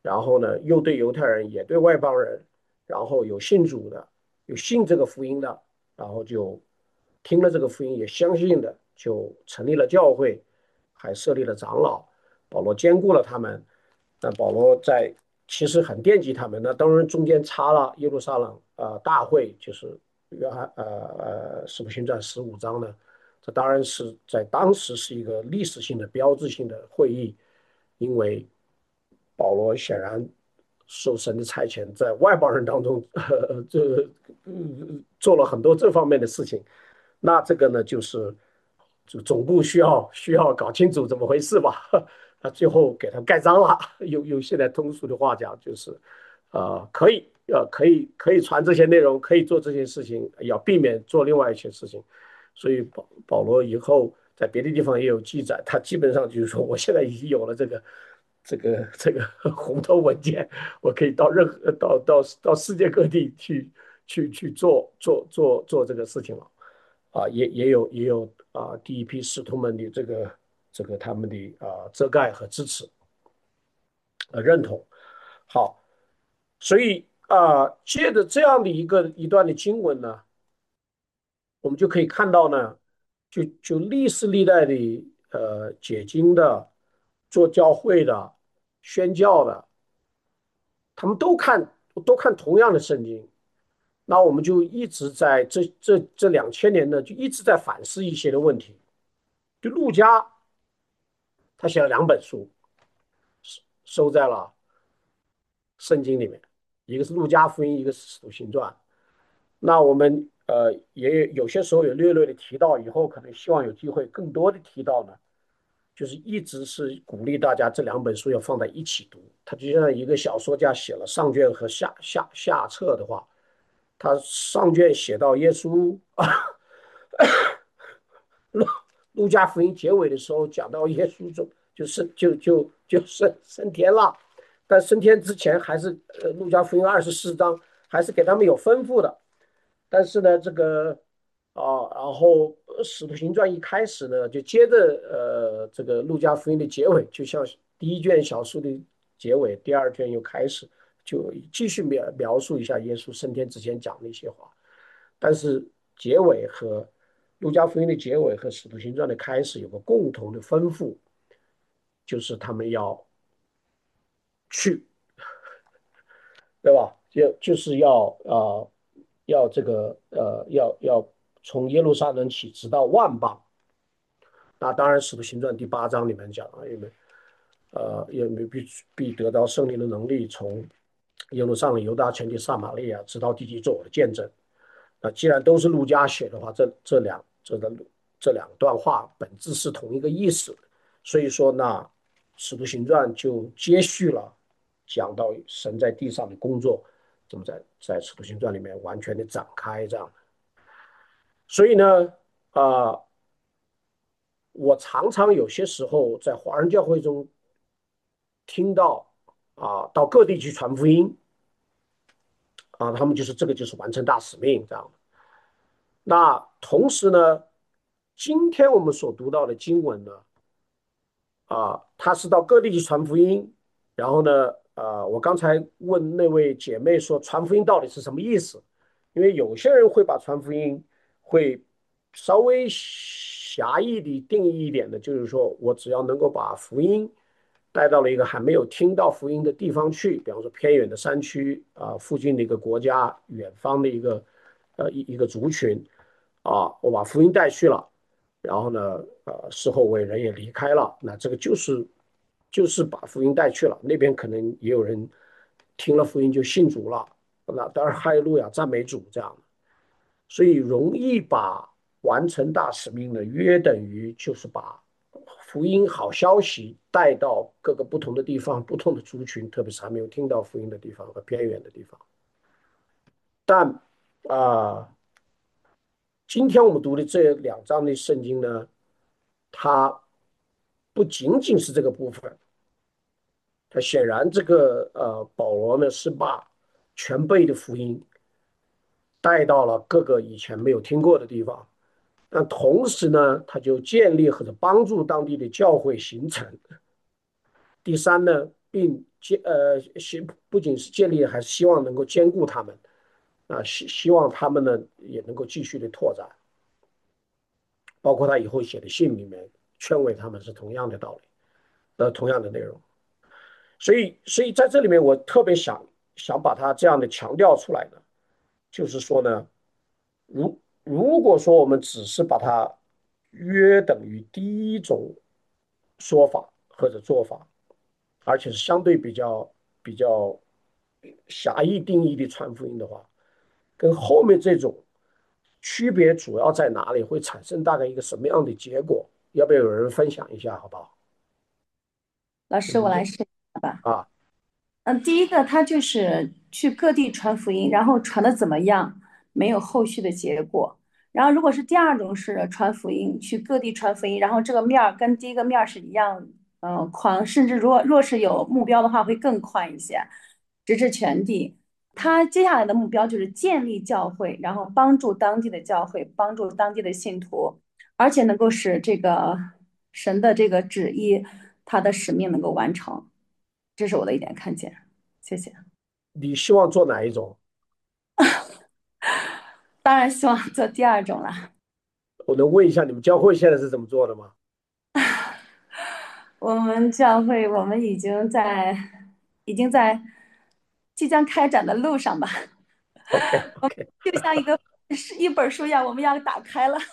然后呢，又对犹太人，也对外邦人，然后有信主的，有信这个福音的，然后就听了这个福音，也相信的，就成立了教会，还设立了长老。保罗兼顾了他们。那保罗在其实很惦记他们。那当然中间插了耶路撒冷呃大会，就是约翰呃呃使徒行传十五章呢，这当然是在当时是一个历史性的标志性的会议，因为保罗显然受神的差遣，在外邦人当中，呃，这、呃、做了很多这方面的事情。那这个呢，就是就总部需要需要搞清楚怎么回事吧。他最后给他盖章了。用用现在通俗的话讲，就是呃，可以呃可以可以传这些内容，可以做这些事情，要避免做另外一些事情。所以保保罗以后在别的地方也有记载，他基本上就是说，我现在已经有了这个这个这个红头文件，我可以到任何到到到世界各地去去去做做做做这个事情了。啊，也也有也有啊，第一批使徒们的这个这个他们的啊遮盖和支持，呃认同。好，所以啊，借着这样的一个一段的经文呢，我们就可以看到呢，就就历世历代的呃解经的、做教会的、宣教的，他们都看都看同样的圣经。那我们就一直在这这这两千年呢，就一直在反思一些的问题。就陆家他写了两本书，收在了圣经里面，一个是路加福音，一个是使徒行传。那我们呃也有些时候也略略的提到，以后可能希望有机会更多的提到呢，就是一直是鼓励大家这两本书要放在一起读。他就像一个小说家写了上卷和下下下册的话，他上卷写到耶稣啊，路路加福音结尾的时候讲到耶稣就就是就就就升升天了。但升天之前还是呃路加福音二十四章还是给他们有吩咐的。但是呢，这个啊，然后呃使徒行传一开始呢，就接着呃这个路加福音的结尾，就像第一卷小书的结尾，第二卷又开始就继续描描述一下耶稣升天之前讲的一些话。但是结尾和路加福音的结尾和使徒行传的开始有个共同的吩咐，就是他们要去，对吧？就就是要啊、呃要这个呃要要从耶路撒冷起，直到万邦。那当然，《使徒行传》第八章里面讲啊，因为呃也没必必得到圣灵的能力，从耶路撒冷、犹大全地、撒玛利亚，直到地极做我的见证。那既然都是路加写的话，这这两这个这两段话本质是同一个意思。所以说，那《使徒行传》就接续了讲到神在地上的工作，怎么在在《使徒行传》里面完全的展开这样。所以呢，啊、呃我常常有些时候在华人教会中听到啊、到各地去传福音啊，他们就是这个就是完成大使命这样。那同时呢，今天我们所读到的经文呢，啊，他是到各地去传福音，然后呢，啊，我刚才问那位姐妹说，传福音到底是什么意思？因为有些人会把传福音会稍微狭义的定义一点的，就是说我只要能够把福音带到了一个还没有听到福音的地方去，比方说偏远的山区啊，附近的一个国家，远方的一个呃一一个族群啊，我把福音带去了。然后呢，呃，事后我也人也离开了，那这个就是就是把福音带去了，那边可能也有人听了福音就信主了，那当然哈利路亚赞美主这样，所以容易把完成大使命的约等于就是把福音好消息带到各个不同的地方、不同的族群，特别是还没有听到福音的地方和偏远的地方。但啊、呃今天我们读的这两章的圣经呢，它不仅仅是这个部分，它显然这个呃保罗呢是把全备的福音带到了各个以前没有听过的地方，但同时呢，他就建立或者帮助当地的教会形成。第三呢，并建呃希不仅是建立，还是希望能够兼顾他们啊，希希望他们呢也能够继续的拓展，包括他以后写的信里面劝慰他们是同样的道理，呃，同样的内容。所以，所以在这里面，我特别想想把它这样的强调出来呢，就是说呢，如如果说我们只是把它约等于第一种说法或者做法，而且是相对比较比较狭义定义的传福音的话，跟后面这种区别主要在哪里，会产生大概一个什么样的结果？要不要有人分享一下，好不好？ 老师，我来试一下吧。 啊， 嗯，第一个他就是去各地传福音，然后传的怎么样，没有后续的结果。然后如果是第二种是传福音，去各地传福音，然后这个面儿跟第一个面儿是一样，嗯、宽，甚至如果若是有目标的话，会更宽一些，直至全地。他接下来的目标就是建立教会，然后帮助当地的教会，帮助当地的信徒，而且能够使这个神的这个旨意，他的使命能够完成。这是我的一点看见，谢谢。 你希望做哪一种？ 当然希望做第二种了。 我能问一下你们教会现在是怎么做的吗我们教会，我们已经在，已经在即将开展的路上吧。 ？OK OK 就像一个是一本书一样，我们要打开了。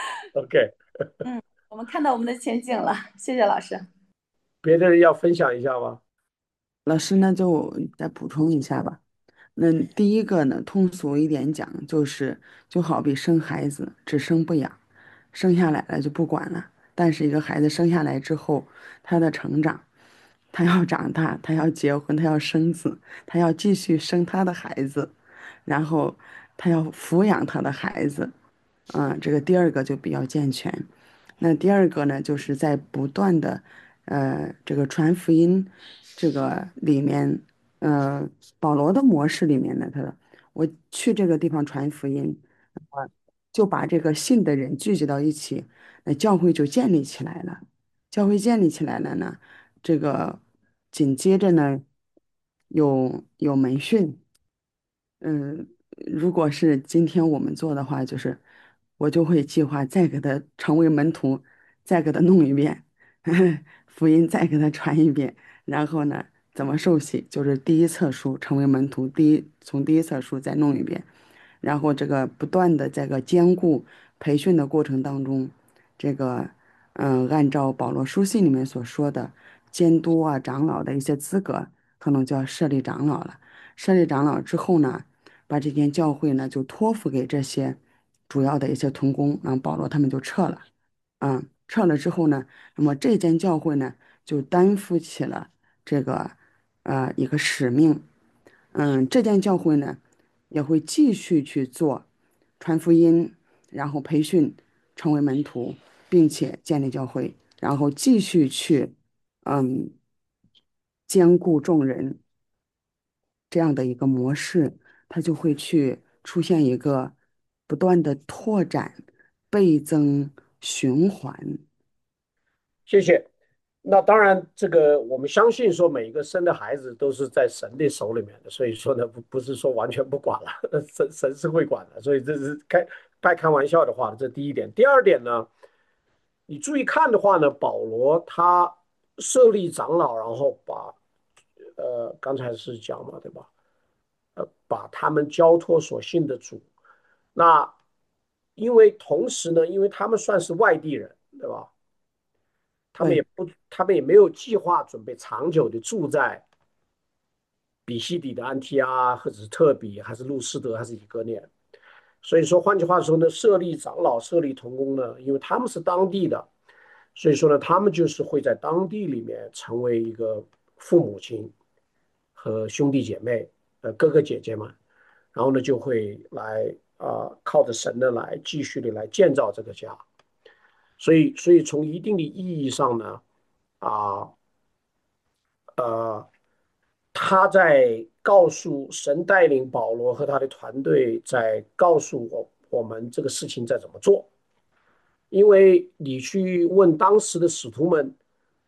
OK， 嗯，我们看到我们的前景了。谢谢老师。 别的人要分享一下吗？ 老师呢，就再补充一下吧。那第一个呢，通俗一点讲，就是就好比生孩子，只生不养，生下来了就不管了。但是一个孩子生下来之后，他的成长，他要长大，他要结婚，他要生子，他要继续生他的孩子，然后他要抚养他的孩子，嗯，这个第二个就比较健全。那第二个呢，就是在不断的，呃，这个传福音这个里面，呃，保罗的模式里面呢，他说我去这个地方传福音，啊，就把这个信的人聚集到一起，那教会就建立起来了。教会建立起来了呢，这个紧接着呢，有有门训，嗯，如果是今天我们做的话，就是我就会计划再给他成为门徒，再给他弄一遍，福音再给他传一遍，然后呢，怎么受洗，就是第一册书成为门徒，第一从第一册书再弄一遍，然后这个不断的这个兼顾培训的过程当中，这个嗯，按照保罗书信里面所说的监督啊长老的一些资格，可能就要设立长老了。设立长老之后呢，把这间教会呢就托付给这些主要的一些同工，然后保罗他们就撤了。嗯，撤了之后呢，那么这间教会呢就担负起了这个呃一个使命。嗯，这间教会呢也会继续去做传福音，然后培训成为门徒，并且建立教会，然后继续去嗯兼顾众人这样的一个模式，它就会去出现一个不断的拓展、倍增、循环。 谢谢。那当然，这个我们相信说每一个生的孩子都是在神的手里面的，所以说呢，不不是说完全不管了，神神是会管的，所以这是开半开玩笑的话，这第一点。第二点呢，你注意看的话呢，保罗他设立长老，然后把呃刚才是讲嘛，对吧？呃，把他们交托所信的主。那因为同时呢，因为他们算是外地人，对吧？他们也对， 不，他们也没有计划准备长久的住在比西底的安提阿，或者是特比，还是路斯德，还是以哥念。所以说，换句话说呢，设立长老、设立同工呢，因为他们是当地的，所以说呢，他们就是会在当地里面成为一个父母亲和兄弟姐妹，呃，哥哥姐姐们，然后呢，就会来啊、呃靠着神呢来继续的来建造这个家。所以，所以从一定的意义上呢，啊，呃，他在告诉神带领保罗和他的团队在告诉我我们这个事情在怎么做。因为你去问当时的使徒们，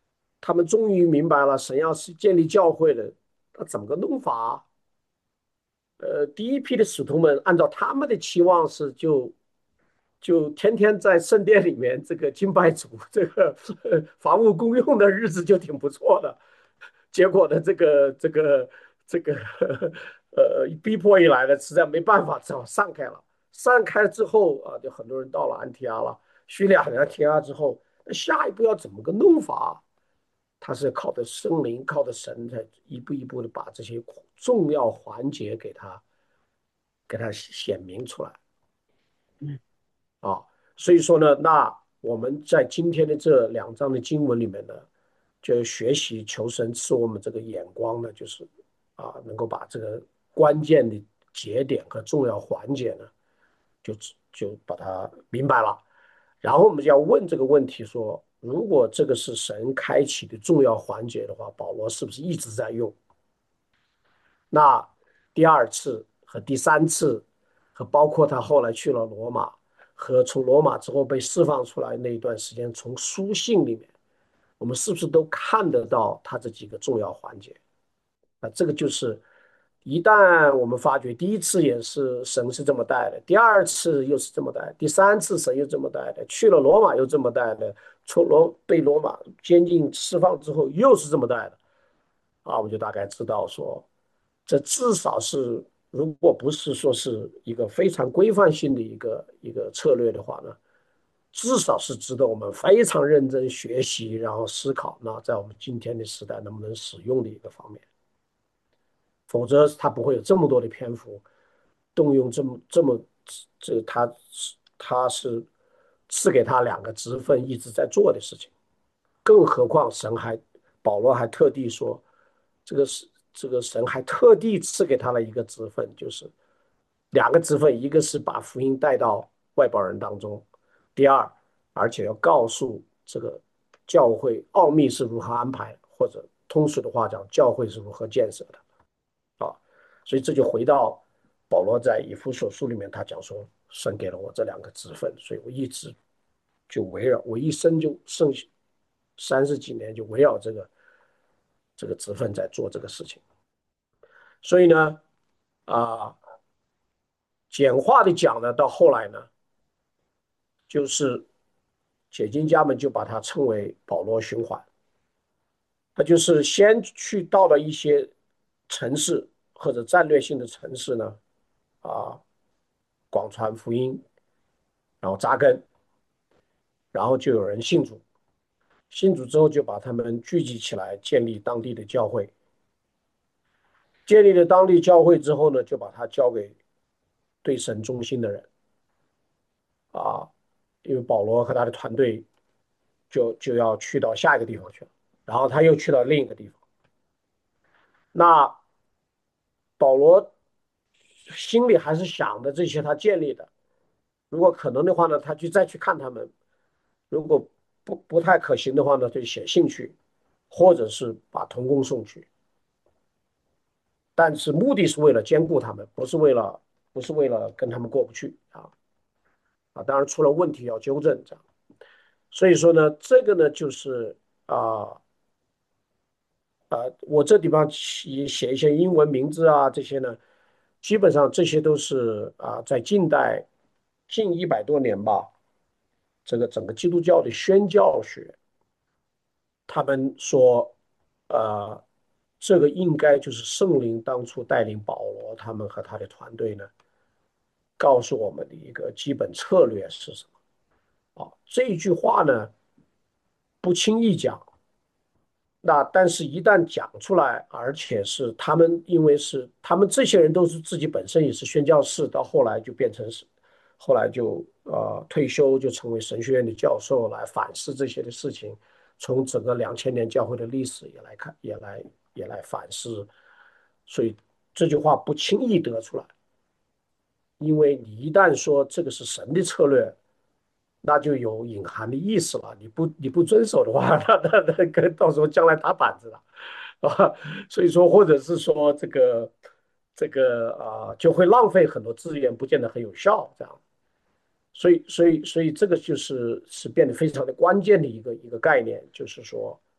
他们终于明白了，神要是建立教会的，那怎么个弄法啊？呃，第一批的使徒们按照他们的期望是就就天天在圣殿里面这个敬拜主，这个呃房屋公用的日子就挺不错的。结果呢，这个这个这个呃逼迫一来呢，实在没办法，只好散开了。散开之后啊，就很多人到了安提阿了，叙利亚安提阿之后，那下一步要怎么个弄法？他是靠着圣灵，靠着神，才一步一步的把这些重要环节给他给他显明出来。 嗯啊，所以说呢，那我们在今天的这两章的经文里面呢，就学习求神赐我们这个眼光呢，就是啊，能够把这个关键的节点和重要环节呢，就就把它明白了。然后我们就要问这个问题说，如果这个是神开启的重要环节的话，保罗是不是一直在用？那第二次和第三次，和包括他后来去了罗马，和从罗马之后被释放出来那一段时间，从书信里面，我们是不是都看得到他这几个重要环节？啊，这个就是一旦我们发觉第一次也是神是这么带的，第二次又是这么带，第三次神又这么带的，去了罗马又这么带的，从罗被罗马监禁释放之后又是这么带的，啊，我们就大概知道说，这至少是如果不是说是一个非常规范性的一个一个策略的话呢，至少是值得我们非常认真学习，然后思考，那在我们今天的时代能不能使用的一个方面。否则他不会有这么多的篇幅动用这么这么这他他是赐给他两个职分一直在做的事情，更何况神还保罗还特地说，这个是这个神还特地赐给他了一个职分，就是两个职分，一个是把福音带到外邦人当中，第二，而且要告诉这个教会奥秘是如何安排，或者通俗的话讲，教会是如何建设的。啊，所以这就回到保罗在以弗所书里面，他讲说，神给了我这两个职分，所以我一直就围绕，我一生就剩三十几年就围绕这个这个职分在做这个事情。所以呢，啊，简化的讲呢，到后来呢，就是解经家们就把它称为保罗循环，他就是先去到了一些城市或者战略性的城市呢，啊，广传福音，然后扎根，然后就有人信主，信主之后就把他们聚集起来，建立当地的教会。建立了当地教会之后呢，就把它交给对神忠心的人啊，因为保罗和他的团队就就要去到下一个地方去了，然后他又去到另一个地方。那保罗心里还是想的这些他建立的，如果可能的话呢，他就再去看他们；如果不不太可行的话呢，就写信去，或者是把童工送去。但是目的是为了兼顾他们，不是为了不是为了跟他们过不去啊啊！当然出了问题要纠正这样。所以说呢，这个呢就是啊啊，我这地方写写一些英文名字啊，这些呢，基本上这些都是啊，在近代近一百多年吧，这个整个基督教的宣教学，他们说，呃，这个应该就是圣灵当初带领保罗他们和他的团队呢，告诉我们的一个基本策略是什么？啊，这一句话呢，不轻易讲。那但是，一旦讲出来，而且是他们，因为是他们这些人都是自己本身也是宣教士，到后来就变成是，后来就呃退休，就成为神学院的教授，来反思这些的事情，从整个两千年教会的历史也来看，也来也来反思，所以这句话不轻易得出来，因为你一旦说这个是神的策略，那就有隐含的意思了。你不你不遵守的话，那那那跟到时候将来打板子了啊。所以说，或者是说这个这个啊、呃就会浪费很多资源，不见得很有效。这样，所以所以所以这个就是是变得非常的关键的一个一个概念，就是说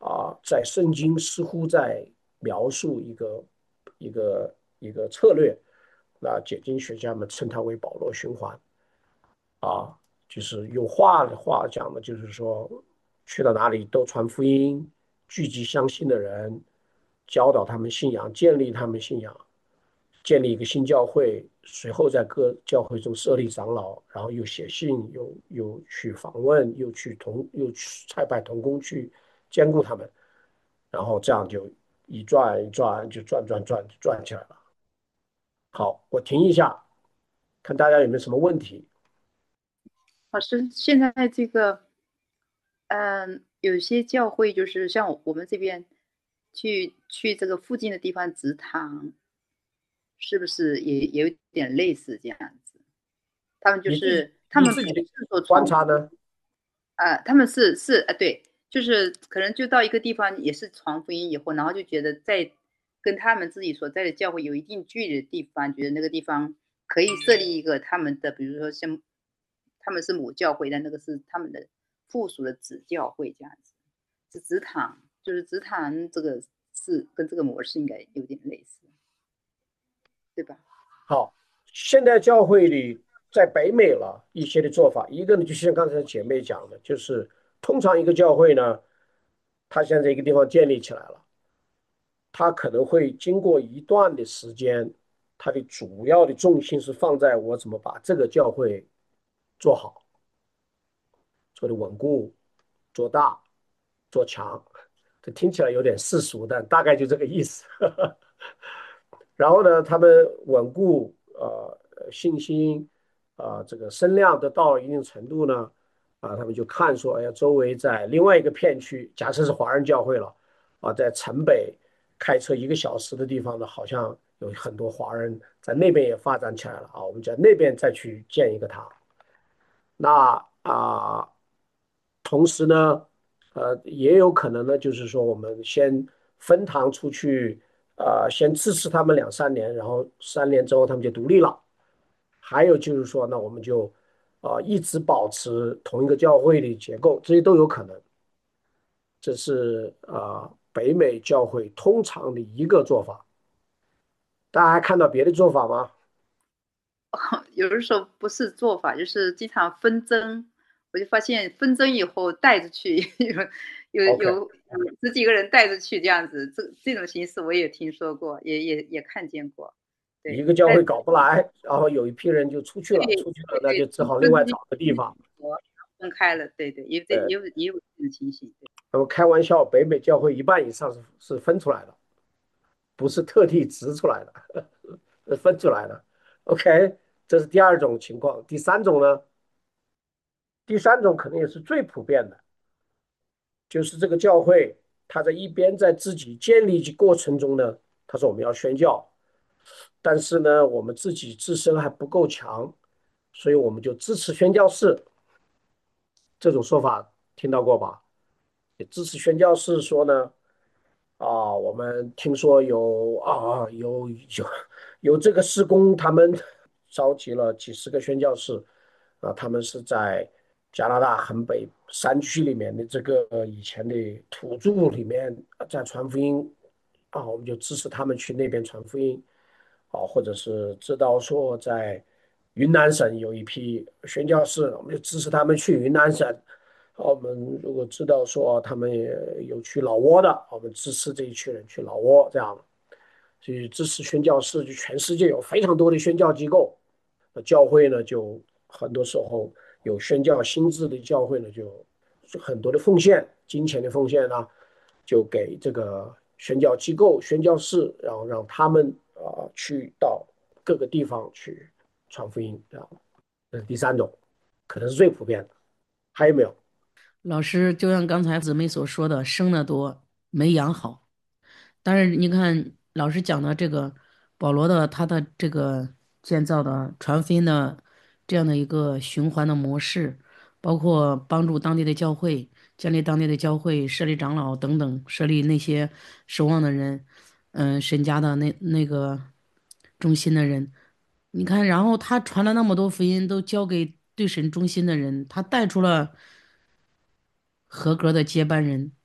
啊，在圣经似乎在描述一个一个一个策略，那解经学家们称它为保罗循环啊，就是用话的话讲的，就是说去到哪里都传福音，聚集相信的人，教导他们信仰，建立他们信仰，建立一个新教会，随后在各教会中设立长老，然后又写信，又又去访问，又去同又去差派同工去兼顾他们，然后这样就一转一转就转转转转起来了。好，我停一下，看大家有没有什么问题。 老师，现在这个，嗯，有些教会就是像我们这边去去这个附近的地方植堂，是不是也也有点类似这样子？他们就你自己是他们你自己的不是说观传察呢？ 啊，他们是是啊，对，就是可能就到一个地方也是传福音以后，然后就觉得在跟他们自己所在的教会有一定距离的地方，觉得那个地方可以设立一个他们的，比如说像他们是母教会，但那个是他们的附属的子教会这样子，是子堂，就是子堂这个是跟这个模式应该有点类似，对吧？ 好，现代教会里在北美了一些的做法，一个呢，就像刚才姐妹讲的，就是通常一个教会呢，它现在一个地方建立起来了，它可能会经过一段的时间，它的主要的重心是放在我怎么把这个教会做好，做的稳固、做大、做强。这听起来有点世俗，但大概就这个意思。然后呢，他们稳固呃信心啊、呃这个声量都到了一定程度呢，啊、他们就看说，哎呀，周围在另外一个片区，假设是华人教会了，啊，在城北开车一个小时的地方呢，好像有很多华人在那边也发展起来了啊，我们在那边再去建一个堂。那啊、同时呢，呃，也有可能呢，就是说我们先分堂出去，呃，先支持他们两三年，然后三年之后他们就独立了。还有就是说，那我们就啊、呃一直保持同一个教会的结构，这些都有可能。这是啊、呃北美教会通常的一个做法。大家还看到别的做法吗？ 有的时候不是做法，就是经常纷争。我就发现纷争以后带着去，有有 OK， 有有十几个人带着去这样子，这这种形式我也听说过，也也也看见过。对， 一个教会但搞不来，然后有一批人就出去了， 对出去了那就对， 只好另分自己外找个地方。 分开了，对对，也有这对， 也有也有这种情形。对， 那么开玩笑，北美教会一半以上是是分出来的，不是特地植出来的，是分出来的。OK，这是第二种情况。第三种呢？第三种可能也是最普遍的，就是这个教会，他在一边在自己建立过程中呢，他说我们要宣教，但是呢，我们自己自身还不够强，所以我们就支持宣教士。这种说法听到过吧？也支持宣教士说呢，啊，我们听说有啊有有有这个施工，他们召集了几十个宣教士，啊，他们是在加拿大很北山区里面的这个呃以前的土著里面在传福音，啊，我们就支持他们去那边传福音，啊，或者是知道说在云南省有一批宣教士，我们就支持他们去云南省。我们如果知道说他们也有去老挝的，我们支持这一群人去老挝，这样，所以支持宣教士，就全世界有非常多的宣教机构，那教会呢就很多时候有宣教心智的教会呢就就很多的奉献，金钱的奉献呢，就给这个宣教机构、宣教士，然后让他们啊、呃去到各个地方去传福音，这样，这是第三种，可能是最普遍的。还有没有？ 老师，就像刚才姊妹所说的，生的多，没养好。但是你看，老师讲的这个保罗的他的这个建造的传福音的这样的一个循环的模式，包括帮助当地的教会建立当地的教会、设立长老等等，设立那些守望的人，嗯、神家的那那个中心的人。你看，然后他传了那么多福音，都交给对神忠心的人，他带出了合格的接班人。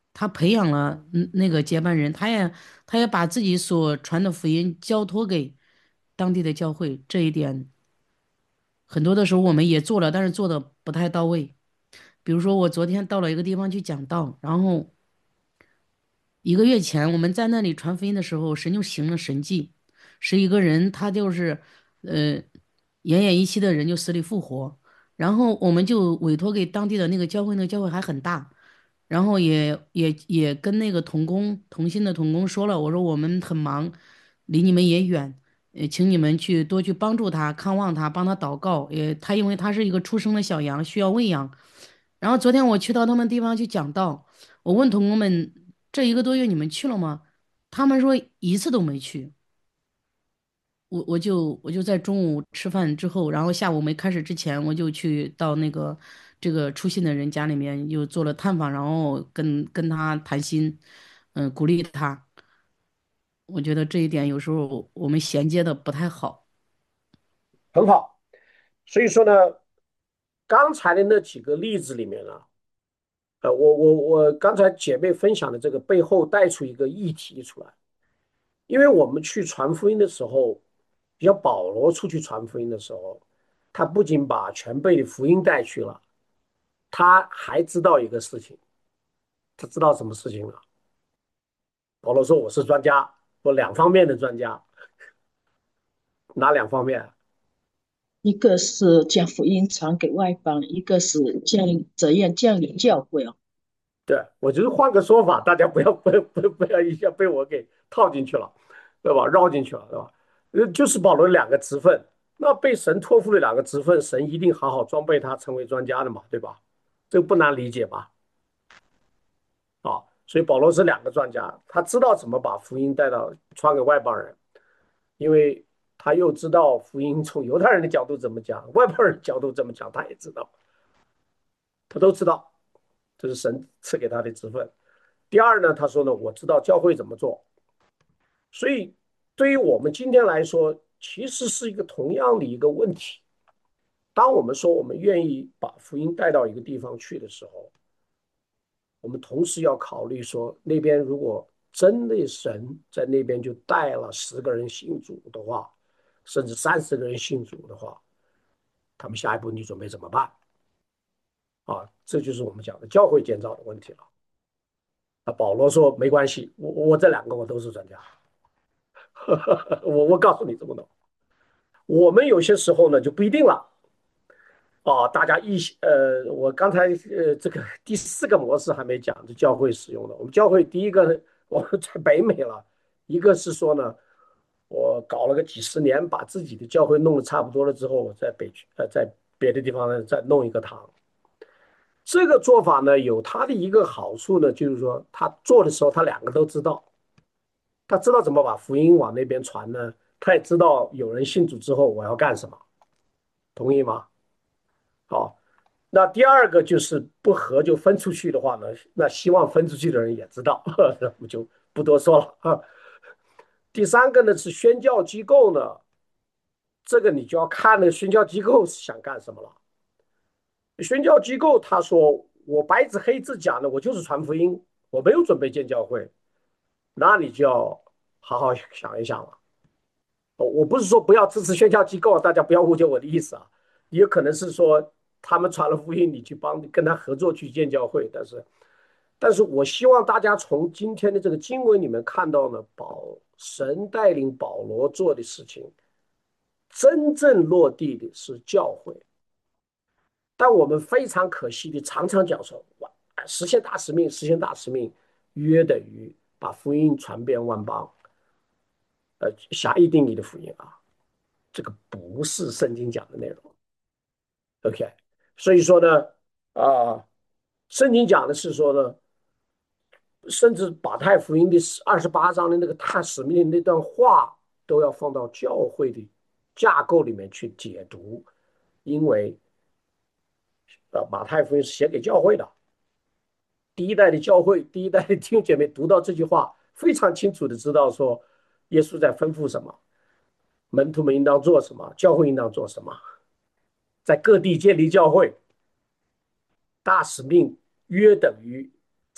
他培养了嗯那个接班人，他也他也把自己所传的福音交托给当地的教会，这一点很多的时候我们也做了，但是做的不太到位。比如说我昨天到了一个地方去讲道，然后一个月前我们在那里传福音的时候，神就行了神迹，是一个人他就是呃奄奄一息的人就死里复活，然后我们就委托给当地的那个教会，那个教会还很大。然后也也也跟那个童工同心的童工说了，我说我们很忙，离你们也远，呃，请你们去多去帮助他，看望他，帮他祷告。也他因为他是一个出生的小羊，需要喂养。然后昨天我去到他们地方去讲道，我问童工们这一个多月你们去了吗？他们说一次都没去。我我就我就在中午吃饭之后，然后下午没开始之前，我就去到那个这个出信的人家里面又做了探访，然后跟跟他谈心，嗯、鼓励他。我觉得这一点有时候我们衔接的不太好。 很好。所以说呢，刚才的那几个例子里面呢，呃，我我我刚才姐妹分享的这个背后带出一个议题出来，因为我们去传福音的时候，比较保罗出去传福音的时候，他不仅把全备的福音带去了，他还知道一个事情，他知道什么事情呢？保罗说我是专家，我两方面的专家，哪两方面？ 一个是将福音传给外邦，一个是降怎样降临教会哦。 对，我就是换个说法，大家不要不要不要不要一下被我给套进去了，对吧？绕进去了，对吧？呃，就是保罗两个职分，那被神托付的两个职分，神一定好好装备他成为专家的嘛，对吧？这个不难理解吧？啊，所以保罗是两个专家，他知道怎么把福音带到传给外邦人，因为他又知道福音从犹太人的角度怎么讲，外邦人的角度怎么讲，他也知道，他都知道，这是神赐给他的职分。第二呢，他说呢，我知道教会怎么做，所以对于我们今天来说，其实是一个同样的一个问题。当我们说我们愿意把福音带到一个地方去的时候，我们同时要考虑说，那边如果真的神在那边就带了十个人信主的话，甚至三十个人信主的话，他们下一步你准备怎么办？啊，这就是我们讲的教会建造的问题了。啊，保罗说没关系，我我这两个我都是专家，我我告诉你这么多。我们有些时候呢就不一定了。啊，大家一呃，我刚才呃这个第四个模式还没讲，就教会使用的。我们教会第一个呢，我们在北美了，一个是说呢，我搞了个几十年，把自己的教会弄得差不多了之后，我在北区呃在别的地方呢再弄一个堂。这个做法呢有它的一个好处呢，就是说他做的时候他两个都知道，他知道怎么把福音往那边传呢，他也知道有人信主之后我要干什么，同意吗？好，那第二个就是不合就分出去的话呢，那希望分出去的人也知道，我们就不多说了啊。第三个呢是宣教机构呢，这个你就要看那个宣教机构是想干什么了。宣教机构他说我白纸黑字讲的，我就是传福音，我没有准备建教会，那你就要好好想一想了。我不是说不要支持宣教机构，大家不要误解我的意思啊。也可能是说他们传了福音，你去帮跟他合作去建教会，但是，但是我希望大家从今天的这个经文里面看到呢，保神带领保罗做的事情，真正落地的是教会。但我们非常可惜的，常常讲说，哇，实现大使命，实现大使命，约等于把福音传遍万邦，呃，狭义定义的福音啊。这个不是圣经讲的内容。OK，所以说呢，啊、圣经讲的是说呢，甚至马太福音的二十八章的那个大使命的那段话，都要放到教会的架构里面去解读，因为呃，马太福音是写给教会的，第一代的教会，第一代的弟兄姐妹读到这句话，非常清楚的知道说，耶稣在吩咐什么，门徒们应当做什么，教会应当做什么。在各地建立教会，大使命约等于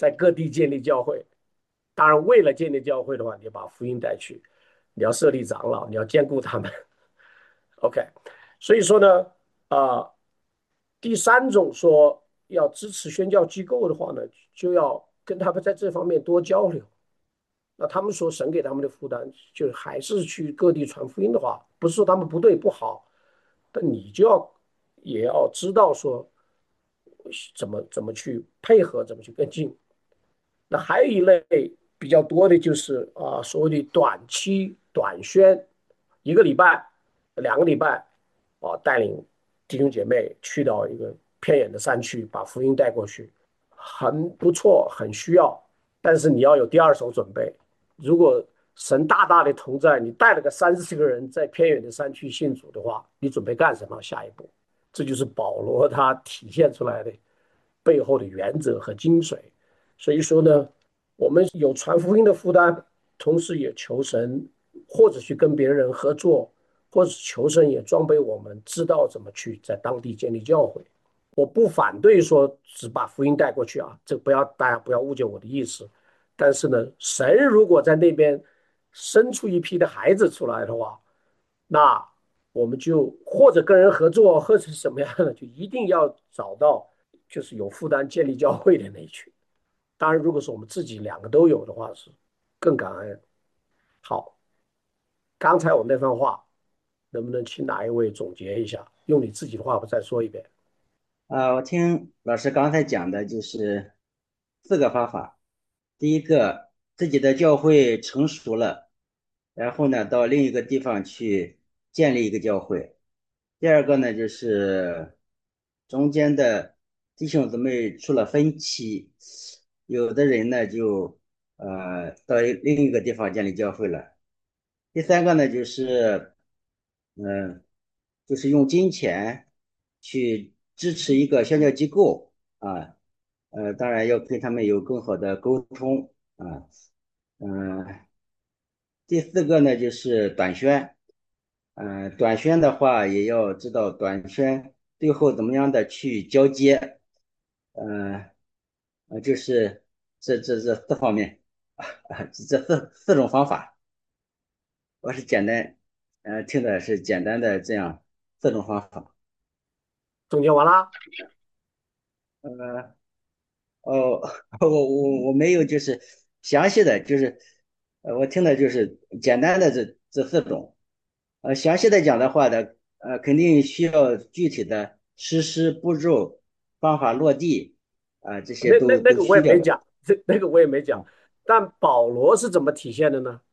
在各地建立教会。当然，为了建立教会的话，你要把福音带去，你要设立长老，你要兼顾他们。OK，所以说呢，啊、第三种说要支持宣教机构的话呢，就要跟他们在这方面多交流。那他们说神给他们的负担，就是还是去各地传福音的话，不是说他们不对不好，但你就要也要知道说怎么怎么去配合，怎么去跟进。那还有一类比较多的就是啊，所谓的短期短宣，一个礼拜、两个礼拜啊，带领弟兄姐妹去到一个偏远的山区，把福音带过去，很不错，很需要。但是你要有第二手准备。如果神大大的同在，你带了个三十个人在偏远的山区信主的话，你准备干什么？下一步，这就是保罗他体现出来的背后的原则和精髓。所以说呢，我们有传福音的负担，同时也求神，或者去跟别人合作，或者求神也装备我们，知道怎么去在当地建立教会。我不反对说只把福音带过去啊，这不要大家不要误解我的意思。但是呢，神如果在那边生出一批的孩子出来的话，那我们就或者跟人合作，或者是什么样的，就一定要找到就是有负担建立教会的那一群。当然，如果是我们自己两个都有的话，是更感恩。好，刚才我那番话，能不能请哪一位总结一下？用你自己的话，我再说一遍。 啊，我听老师刚才讲的就是四个方法。第一个，自己的教会成熟了，然后呢，到另一个地方去建立一个教会。第二个呢，就是中间的弟兄姊妹出了分歧，有的人呢就呃到另一个地方建立教会了。第三个呢，就是嗯、呃就是用金钱去支持一个宣教机构啊，呃，当然要跟他们有更好的沟通啊，嗯、第四个呢就是短宣，嗯、呃，短宣的话也要知道短宣最后怎么样的去交接，呃，呃，就是这这这四方面啊，这四四种方法，我是简单，呃，听的是简单的这样四种方法， 总结完了。 呃。哦，我我我没有就是详细的，就是呃，我听的就是简单的这这四种，呃，详细的讲的话呢，呃，肯定需要具体的实施步骤、方法落地，啊、这些那那都都那个我需要的。 也没讲，这那个我也没讲。但保罗是怎么体现的呢？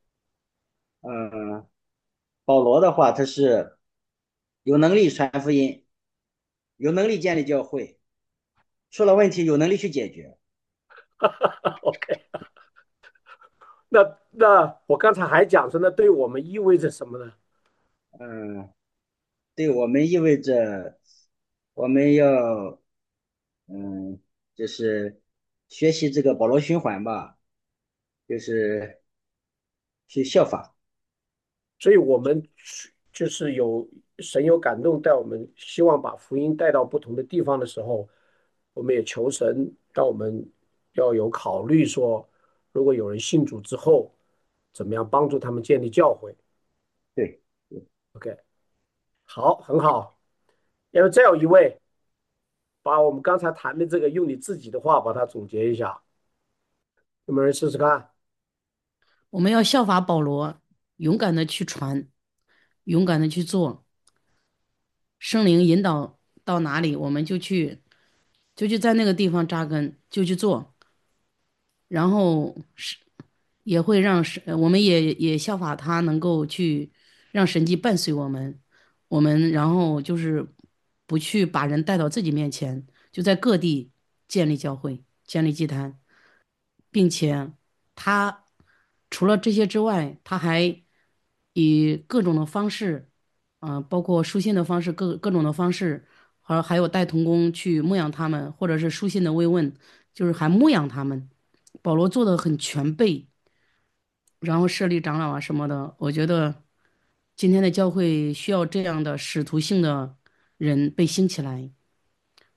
嗯、保罗的话，他是有能力传福音，有能力建立教会，出了问题有能力去解决。 OK，那那我刚才还讲说，那对我们意味着什么呢？ 嗯、对我们意味着我们要嗯，就是学习这个保罗循环吧，就是去效法。 所以我们就是有神有感动，带我们希望把福音带到不同的地方的时候，我们也求神让我们要有考虑说，如果有人信主之后，怎么样帮助他们建立教会对， ？OK，好，很好。因为再有一位，把我们刚才谈的这个用你自己的话把它总结一下，有没有人试试看？ 我们要效法保罗，勇敢的去传，勇敢的去做。圣灵引导到哪里，我们就去，就去在那个地方扎根，就去做。然后是也会让神，我们也也效法他，能够去让神迹伴随我们。我们然后就是不去把人带到自己面前，就在各地建立教会，建立祭坛。并且他除了这些之外，他还以各种的方式，嗯、包括书信的方式，各各种的方式，还还有带童工去牧养他们，或者是书信的慰问，就是还牧养他们。保罗做的很全备，然后设立长老啊什么的，我觉得今天的教会需要这样的使徒性的人被兴起来。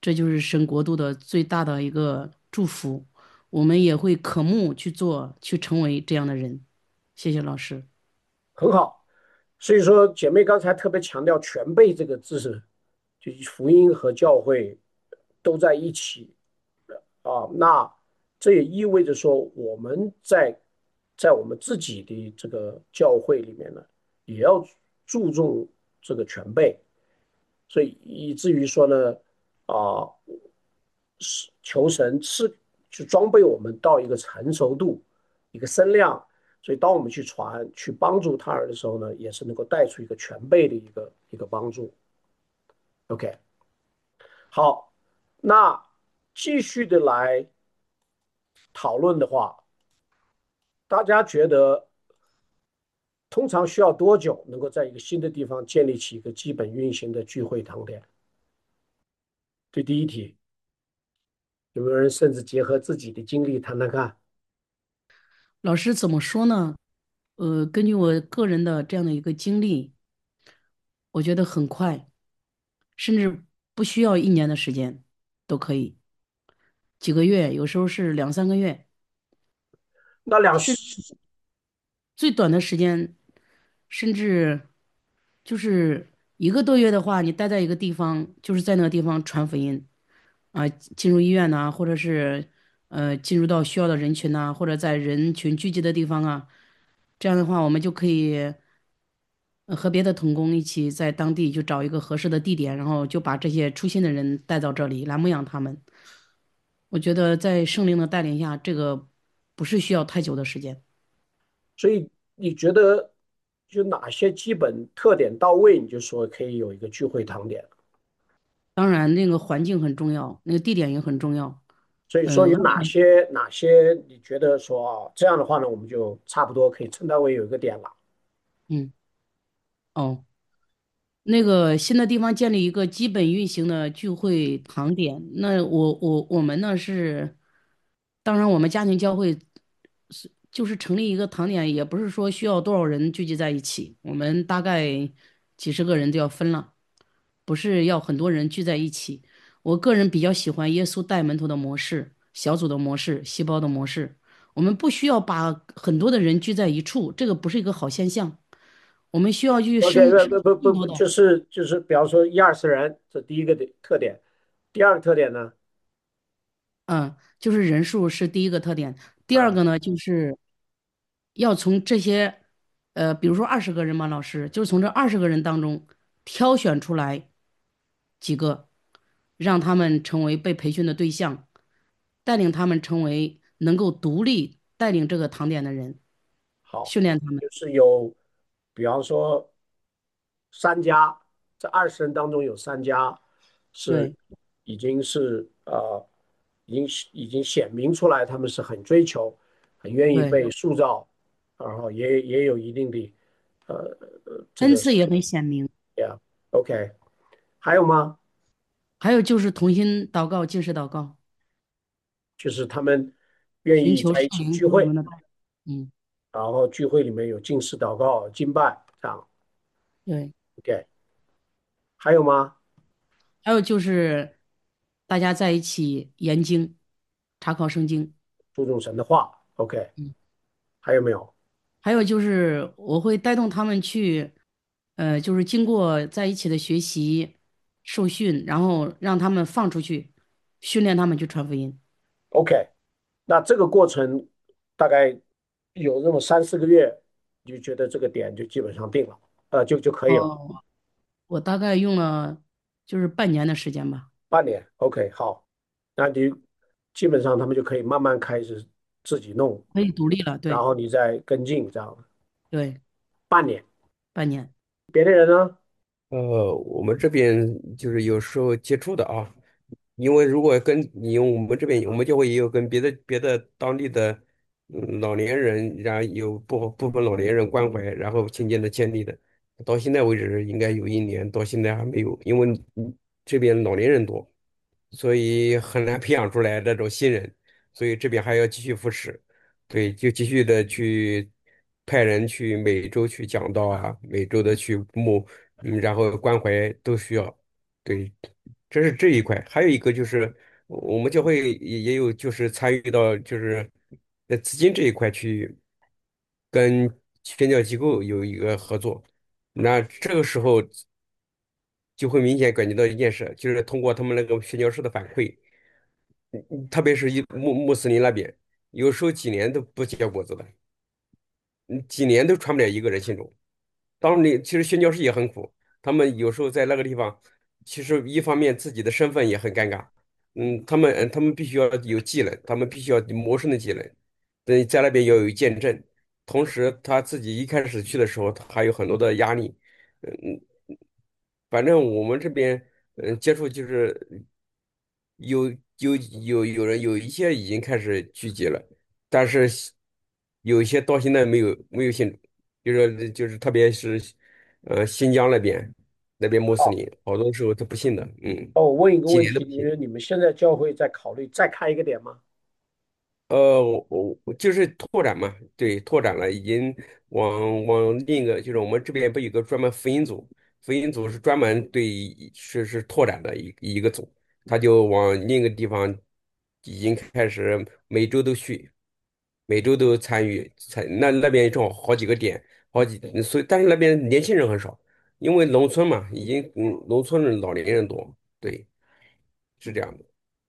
这就是神国度的最大的一个祝福。我们也会渴慕去做，去成为这样的人。谢谢老师。 很好。所以说，姐妹刚才特别强调全备这个字是，就是福音和教会都在一起啊。那这也意味着说，我们在在我们自己的这个教会里面呢，也要注重这个全备。所以以至于说呢，啊，是求神赐去装备我们到一个成熟度，一个声量。所以当我们去传、去帮助他人的时候呢，也是能够带出一个全备的一个一个帮助。OK，好，那继续的来讨论的话，大家觉得通常需要多久能够在一个新的地方建立起一个基本运行的聚会堂点？这第一题，有没有人甚至结合自己的经历谈谈看？ 老师怎么说呢？呃，根据我个人的这样的一个经历，我觉得很快，甚至不需要一年的时间都可以，几个月，有时候是两三个月， 那两是最短的时间，甚至就是一个多月的话，你待在一个地方，就是在那个地方传福音啊，进入医院呐、或者是呃进入到需要的人群呐、或者在人群聚集的地方啊，这样的话，我们就可以呃和别的童工一起在当地就找一个合适的地点，然后就把这些出信的人带到这里来牧养他们。我觉得在圣灵的带领下，这个不是需要太久的时间。 所以你觉得就哪些基本特点到位，你就说可以有一个聚会堂点？ 当然，那个环境很重要，那个地点也很重要。 所以说呃， 有哪些哪些你觉得说啊，这样的话呢，我们就差不多可以称它为有一个点了。 嗯，哦，那个新的地方建立一个基本运行的聚会堂点，那我我我们呢是，当然我们家庭教会是就是成立一个堂点，也不是说需要多少人聚集在一起，我们大概几十个人就要分了，不是要很多人聚在一起。我个人比较喜欢耶稣带门徒的模式、小组的模式、细胞的模式。我们不需要把很多的人聚在一处，这个不是一个好现象。我们需要去 OK， 生生不不不不， 更多的。 就是就是，比方说一二十人，这第一个的特点。第二个特点呢， 嗯，就是人数是第一个特点。第二啊， 个呢，就是要从这些，呃，比如说二十个人嘛，老师，就是从这二十个人当中挑选出来几个，让他们成为被培训的对象，带领他们成为能够独立带领这个堂点的人， 好， 训练他们。 就是有，比方说三家，这二十人当中有三家是对已经是呃，已经已经显明出来，他们是很追求，很愿意对， 被塑造，然后也也有一定的呃呃这个是恩赐也很显明。 ，yeah，OK，还有吗？ 还有就是同心祷告、禁食祷告， 就是他们愿寻意在一求圣灵起聚会， 给我们的带领。嗯， 然后聚会里面有敬事祷告、敬拜这样对。 ，OK，还有吗？ 还有就是大家在一起研经、查考圣经。 注重神的话，OK， 嗯， 还有没有还有就是我会带动他们去，呃，就是经过在一起的学习、受训，然后让他们放出去，训练他们去传福音。 ？OK，那这个过程大概有那么三四个月，你就觉得这个点就基本上定了，呃，就就可以了， 哦，我大概用了就是半年的时间吧。 半年，OK，好，那你基本上他们就可以慢慢开始自己弄， 可以独立了。 然对后你再跟进，这样对， 半年。 半年。 别的人呢？ 呃，我们这边就是有时候接触的啊，因为如果跟你用我们这边，我们就会也有跟别的别的当地的嗯老年人，然后有部部分老年人关怀，然后渐渐的建立的，到现在为止应该有一年，到现在还没有，因为嗯这边老年人多，所以很难培养出来这种新人，所以这边还要继续扶持，对，就继续的去派人去每周去讲道啊，每周的去牧。嗯，然后关怀都需要，对， 这是这一块。还有一个就是我们教会也也有就是参与到就是在资金这一块去跟宣教机构有一个合作。那这个时候就会明显感觉到一件事，就是通过他们那个宣教士的反馈，特别是一穆穆斯林那边，有时候几年都不结果子的，嗯几年都传不了一个人信主。当你其实宣教士也很苦，他们有时候在那个地方，其实一方面自己的身份也很尴尬，嗯，他们嗯他们必须要有技能，他们必须要有谋生的技能，对，在那边要有见证，同时他自己一开始去的时候，他还有很多的压力，嗯，反正我们这边嗯接触就是有有有有人有一些已经开始聚集了，但是有一些到现在没有没有信主，就是就是特别是呃新疆那边那边穆斯林，好多时候他不信的，嗯， 哦，我问一个几问题， 年都不信。 你们你们现在教会在考虑再开一个点吗？ 呃，我我我就是拓展嘛，对，拓展了，已经往往另一个，就是我们这边不有个专门福音组，福音组是专门对是是拓展的一一个组，他就往另一个地方已经开始每周都去，每周都参与参那那边正好好几个点，好几，所以但是那边年轻人很少，因为农村嘛，已经嗯农村人老年人多，对，是这样的。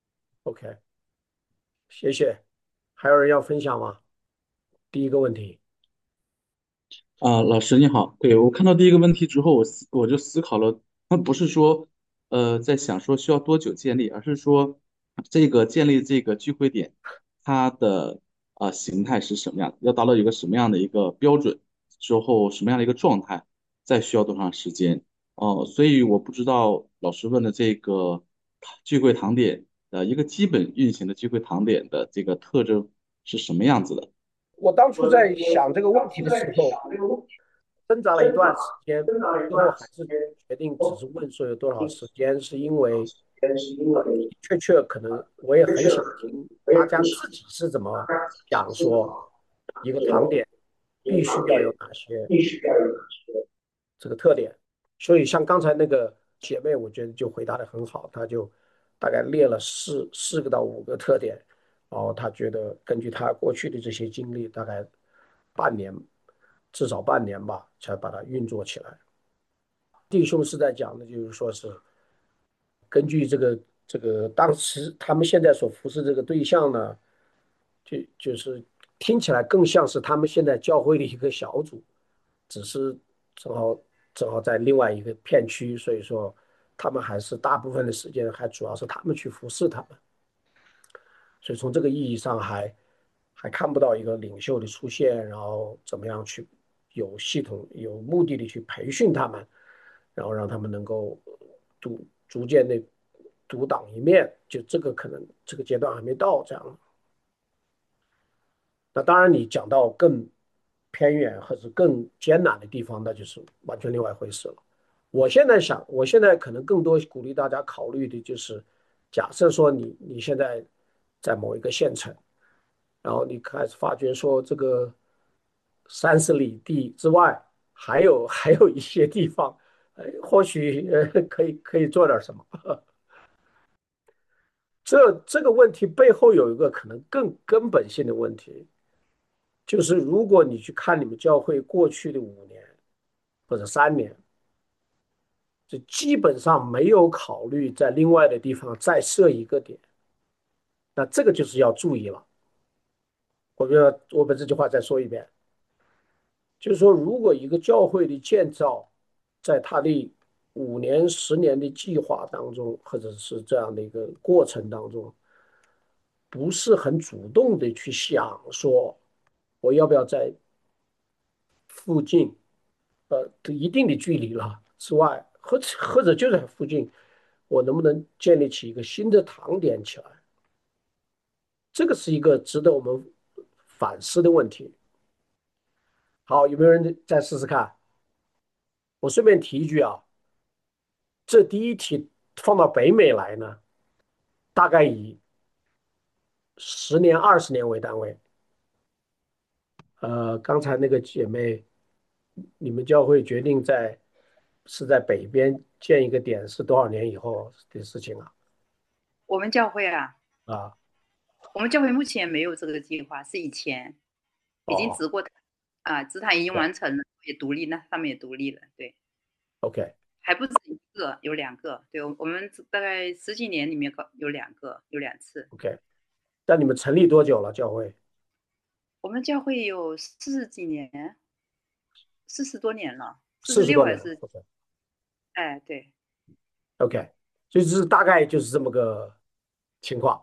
OK，谢谢。还有人要分享吗？第一个问题。 啊，老师你好，对，我看到第一个问题之后，我思我就思考了，那不是说，呃，在想说需要多久建立，而是说这个建立这个聚会点，它的啊、形态是什么样，要达到一个什么样的一个标准之后，什么样的一个状态，再需要多长时间？哦、所以我不知道老师问的这个聚会堂点的一个基本运行的聚会堂点的这个特征是什么样子的？ 我当初在想这个问题的时候，挣扎了一段时间，最后还是决定只是问说有多少时间，是因为呃的的确确可能我也很想听大家自己是怎么想说一个糖点必须要有哪些这个特点。所以像刚才那个姐妹，我觉得就回答的很好，她就大概列了四四个到五个特点，然后她觉得根据她过去的这些经历，大概半年至少半年吧，才把它运作起来。弟兄是在讲的，就是说是根据这个这个当时他们现在所服侍这个对象呢，就就是听起来更像是他们现在教会的一个小组，只是正好正好在另外一个片区，所以说他们还是大部分的时间还主要是他们去服侍他们，所以从这个意义上还还看不到一个领袖的出现，然后怎么样去有系统、有目的的去培训他们，然后让他们能够逐逐渐的独当一面，就这个可能这个阶段还没到这样。那当然，你讲到更偏远或者更艰难的地方，那就是完全另外一回事了。我现在想，我现在可能更多鼓励大家考虑的就是，假设说你你现在在某一个县城，然后你开始发觉说这个三十里地之外还有还有一些地方，呃，或许呃可以可以做点什么。这这个问题背后有一个可能更根本性的问题，就是如果你去看你们教会过去的五年或者三年，这基本上没有考虑在另外的地方再设一个点，那这个就是要注意了。我觉得我把这句话再说一遍，就是说，如果一个教会的建造，在它的五年、十年的计划当中，或者是这样的一个过程当中，不是很主动的去想说，我要不要在附近，呃，一定的距离了之外，或者或者就在附近，我能不能建立起一个新的糖点起来？这个是一个值得我们反思的问题。好，有没有人再试试看？我顺便提一句啊，这第一题放到北美来呢，大概以十年、二十年为单位。呃，刚才那个姐妹，你们教会决定在是在北边建一个点是多少年以后的事情啊？ 我们教会啊， 啊， 我们教会目前没有这个计划，是以前已经哦植过塔啊，植塔已经对完成了，也独立，那上面也独立了，对， ，OK 还不止一个，有两个，对，我们大概十几年里面搞有两个，有两次。 OK。那你们成立多久了？教会？ 我们教会有四十几年，四十多年了，四十四十多年了六还是？ ，OK 哎，对， OK，所以这是大概就是这么个情况。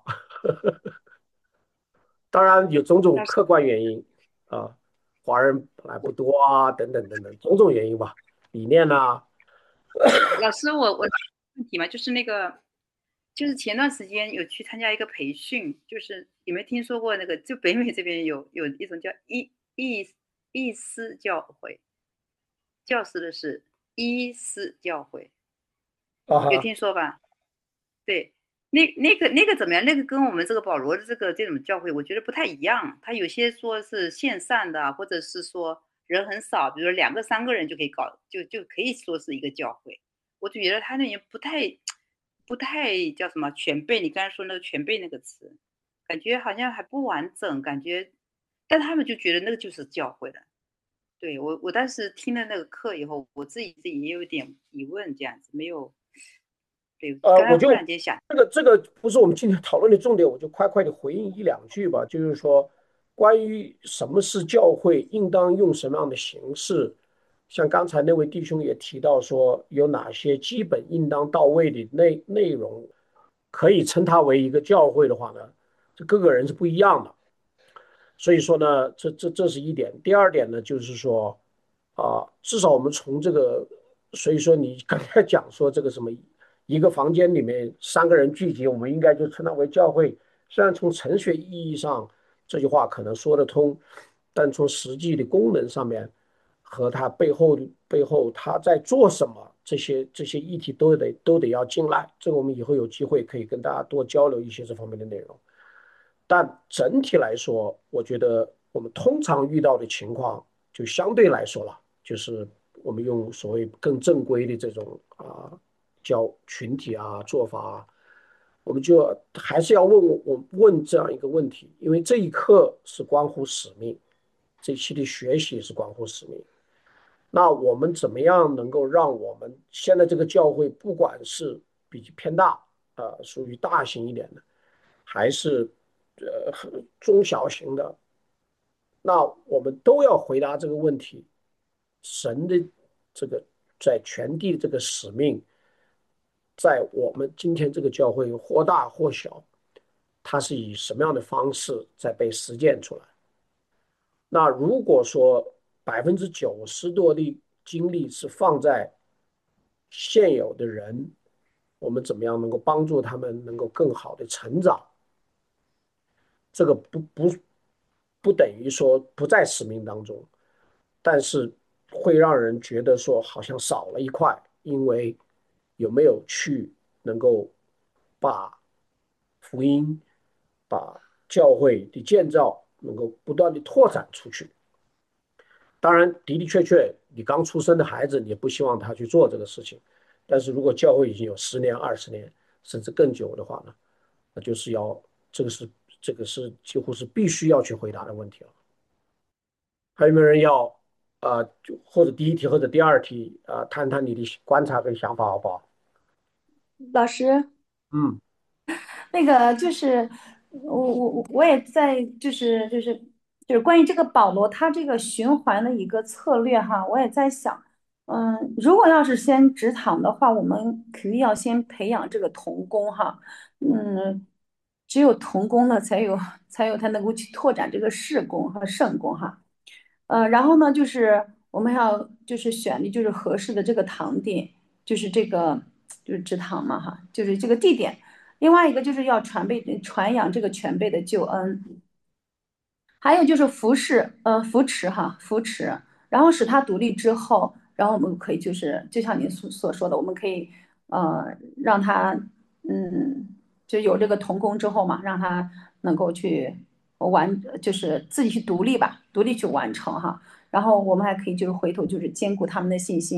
当然有种种客观原因啊，华人本来不多啊，等等等等，种种原因吧，理念呐、 老师，我我问题嘛，就是那个，就是前段时间有去参加一个培训，就是有没有听说过那个？就北美这边有有一种叫伊伊伊斯教会，教师的是伊斯教会，有啊哈， 听说吧？对，那那个那个怎么样？那个跟我们这个保罗的这个这种教会，我觉得不太一样。他有些说是线上的，或者是说人很少，比如说两个三个人就可以搞，就就可以说是一个教会。我就觉得他那边不太不太叫什么全备。你刚才说那个全备那个词，感觉好像还不完整，感觉，但他们就觉得那个就是教会了。对，我我当时听了那个课以后，我自己自己也有点疑问，这样子没有。对， 呃， 刚才忽我就然间想。 这个这个不是我们今天讨论的重点，我就快快的回应一两句吧。就是说，关于什么是教会，应当用什么样的形式，像刚才那位弟兄也提到说，有哪些基本应当到位的内内容，可以称它为一个教会的话呢，这各个人是不一样的。所以说呢，这这这是一点。第二点呢，就是说，啊，至少我们从这个，所以说你刚才讲说这个什么，一个房间里面三个人聚集，我们应该就称它为教会。虽然从神学意义上这句话可能说得通，但从实际的功能上面和它背后背后他在做什么，这些这些议题都得都得要进来。这个我们以后有机会可以跟大家多交流一些这方面的内容。但整体来说，我觉得我们通常遇到的情况，就相对来说了，就是我们用所谓更正规的这种啊教群体啊做法啊，我们就还是要问我问这样一个问题，因为这一课是关乎使命，这一期的学习是关乎使命。那我们怎么样能够让我们现在这个教会，不管是比较偏大，呃，属于大型一点的，还是呃中小型的，那我们都要回答这个问题：神的这个在全地的这个使命，在我们今天这个教会或大或小，它是以什么样的方式在被实践出来？那如果说百分之九十多的精力是放在现有的人，我们怎么样能够帮助他们能够更好的成长？这个不不不等于说不在使命当中，但是会让人觉得说好像少了一块，因为有没有去能够把福音、把教会的建造能够不断的拓展出去。当然，的的确确，你刚出生的孩子，你也不希望他去做这个事情。但是如果教会已经有十年、二十年，甚至更久的话呢，那就是要这个是这个是几乎是必须要去回答的问题了。还有没有人要啊、呃就或者第一题或者第二题啊、呃谈谈你的观察跟想法好不好？ 老师， 嗯那个就是我我我我也在就是就是就是关于这个保罗他这个循环的一个策略哈，我也在想，嗯，如果要是先职场的话，我们肯定要先培养这个童工哈，嗯，只有童工了，才有才有他能够去拓展这个事工和圣工哈。呃，然后呢，就是我们还要就是选的就是合适的这个堂地，就是这个就是职堂嘛哈，就是这个地点。另外一个就是要传备传扬这个全备的救恩，还有就是扶持呃扶持哈扶持，然后使他独立之后，然后我们可以就是就像您所所说的，我们可以呃让他嗯就有这个童工之后嘛，让他能够去完就是自己去独立吧，独立去完成哈。然后我们还可以就是回头就是兼顾他们的信心，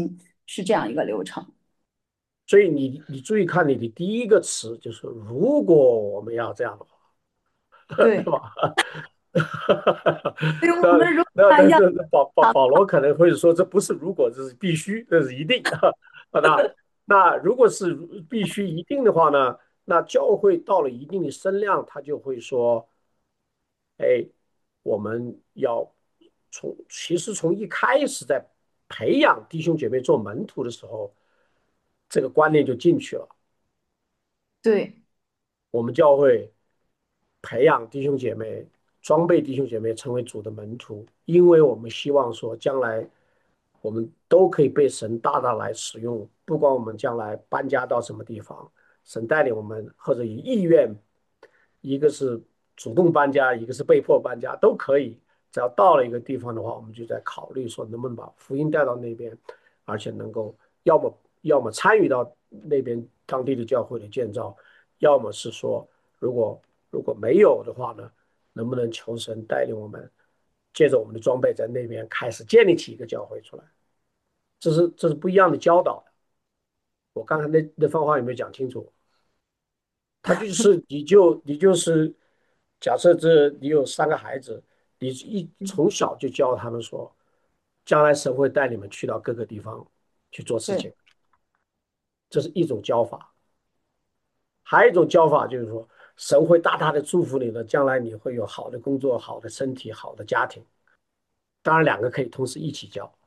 是这样一个流程。 所以你你注意看你的第一个词就是如果我们要这样的话，对对， 吧？ 所以我那们如果那那要那那保保保罗可能会说这不是如果，这是必须，这是一定。那那如果是必须一定的话呢，那教会到了一定的声量，他就会说，哎，我们要从其实从一开始在培养弟兄姐妹做门徒的时候，这个观念就进去了。 对我们教会培养弟兄姐妹，装备弟兄姐妹成为主的门徒，因为我们希望说，将来我们都可以被神大大来使用，不管我们将来搬家到什么地方，神带领我们，或者以意愿，一个是主动搬家，一个是被迫搬家，都可以。只要到了一个地方的话，我们就在考虑说，能不能把福音带到那边，而且能够要么要么参与到那边当地的教会的建造，要么是说，如果如果没有的话呢，能不能求神带领我们，借着我们的装备在那边开始建立起一个教会出来？这是这是不一样的教导。我刚才那那番话有没有讲清楚？他就是你就你就是假设这你有三个孩子，你一从小就教他们说，将来神会带你们去到各个地方去做事对， 情，这是一种教法。还有一种教法就是说，神会大大的祝福你的，将来你会有好的工作、好的身体、好的家庭。当然，两个可以同时一起教。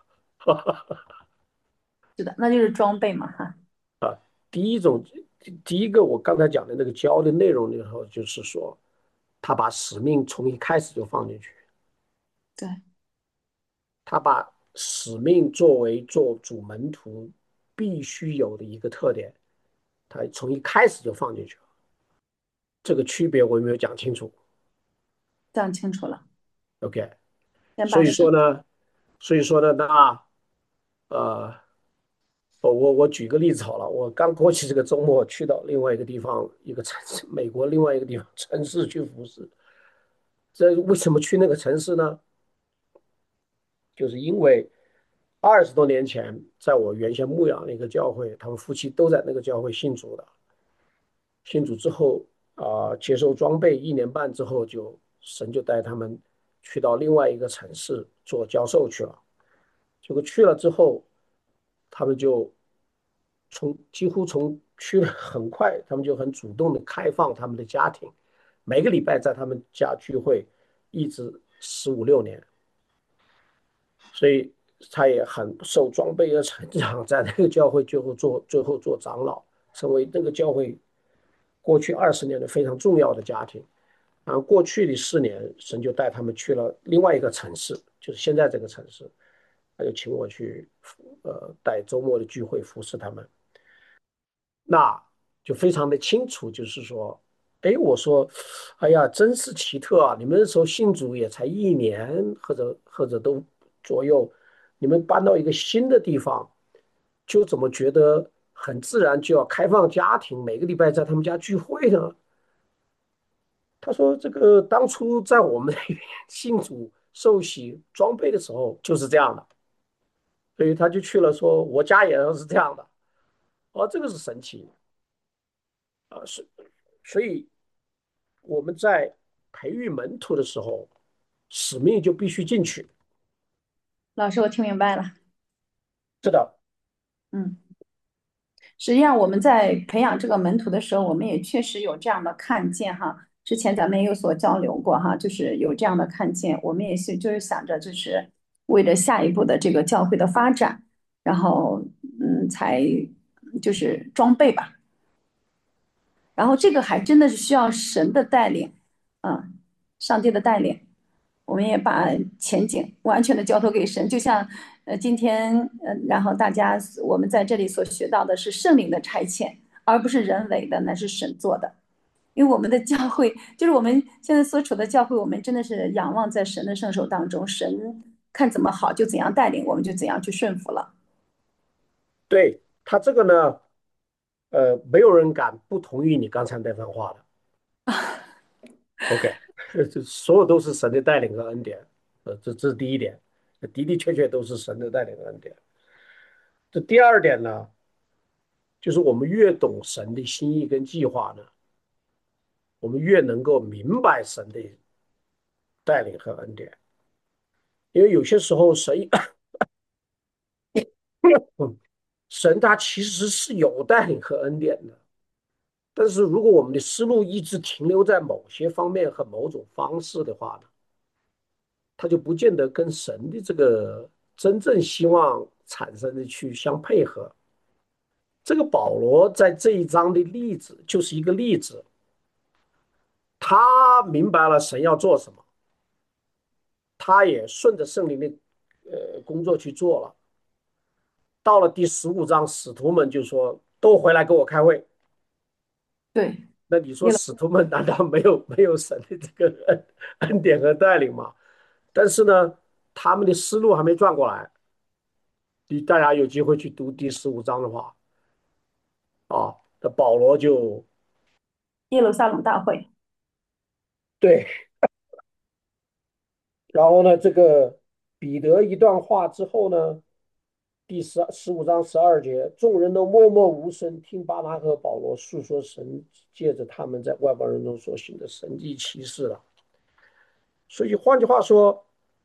是的，那就是装备嘛哈。 第一种，第一个我刚才讲的那个教的内容里头，就是说，他把使命从一开始就放进去， 对， 他把使命作为做主门徒必须有的一个特点，他从一开始就放进去了。这个区别我有没有讲清楚讲清楚了。 ？OK，所以先把使说呢，所以说呢，那呃，我我我举个例子好了，我刚过去这个周末去到另外一个地方，一个城市，美国另外一个地方城市去服侍。这为什么去那个城市呢？就是因为二十多年前，在我原先牧养的一个教会，他们夫妻都在那个教会信主的。信主之后啊、呃接受装备一年半之后就，神就带他们去到另外一个城市做教授去了。结果去了之后，他们就从几乎从去了很快，他们就很主动的开放他们的家庭，每个礼拜在他们家聚会，一直十五六年。所以他也很受装备而成长，在那个教会最后做最后做长老，成为那个教会过去二十年的非常重要的家庭。然后过去的四年，神就带他们去了另外一个城市，就是现在这个城市，他就请我去呃带周末的聚会服侍他们。那就非常的清楚，就是说，哎，我说，哎呀，真是奇特啊！你们那时候信主也才一年，或者或者都左右，你们搬到一个新的地方，就怎么觉得很自然就要开放家庭，每个礼拜在他们家聚会呢？他说，这个当初在我们那边信主受洗装备的时候就是这样的，所以他就去了说，我家也是这样的。哦，这个是神奇啊，是，所以我们在培育门徒的时候，使命就必须进去。 老师，我听明白了。 是的， 嗯。实际上我们在培养这个门徒的时候，我们也确实有这样的看见哈。之前咱们也有所交流过哈，就是有这样的看见，我们也是就是想着就是为了下一步的这个教会的发展，然后嗯才就是装备吧。然后这个还真的是需要神的带领，嗯，上帝的带领。我们也把前景完全的交托给神，就像呃今天呃，然后大家我们在这里所学到的是圣灵的差遣，而不是人为的，那是神做的。因为我们的教会，就是我们现在所处的教会，我们真的是仰望在神的圣手当中，神看怎么好就怎样带领，我们就怎样去顺服了。 对他这个呢，呃，没有人敢不同意你刚才那番话的。OK，这所有都是神的带领和恩典，呃，这这是第一点，的的确确都是神的带领和恩典。 这第二点呢，就是我们越懂神的心意跟计划呢，我们越能够明白神的带领和恩典。因为有些时候神神他其实是有带领和恩典的，但是如果我们的思路一直停留在某些方面和某种方式的话呢，他就不见得跟神的这个真正希望产生的去相配合。这个保罗在这一章的例子就是一个例子，他明白了神要做什么，他也顺着圣灵的呃工作去做了。到了第十五章，使徒们就说：“都回来给我开会。” 对， 那你说使徒们难道没有没有神的这个恩恩典和带领吗？但是呢，他们的思路还没转过来。你大家有机会去读第十五章的话，啊，那保罗就耶路撒冷大会， 对，然后呢，这个彼得一段话之后呢，第十十五章十二节，众人都默默无声，听巴拿和保罗述说神借着他们在外邦人中所行的神迹奇事了。所以换句话说，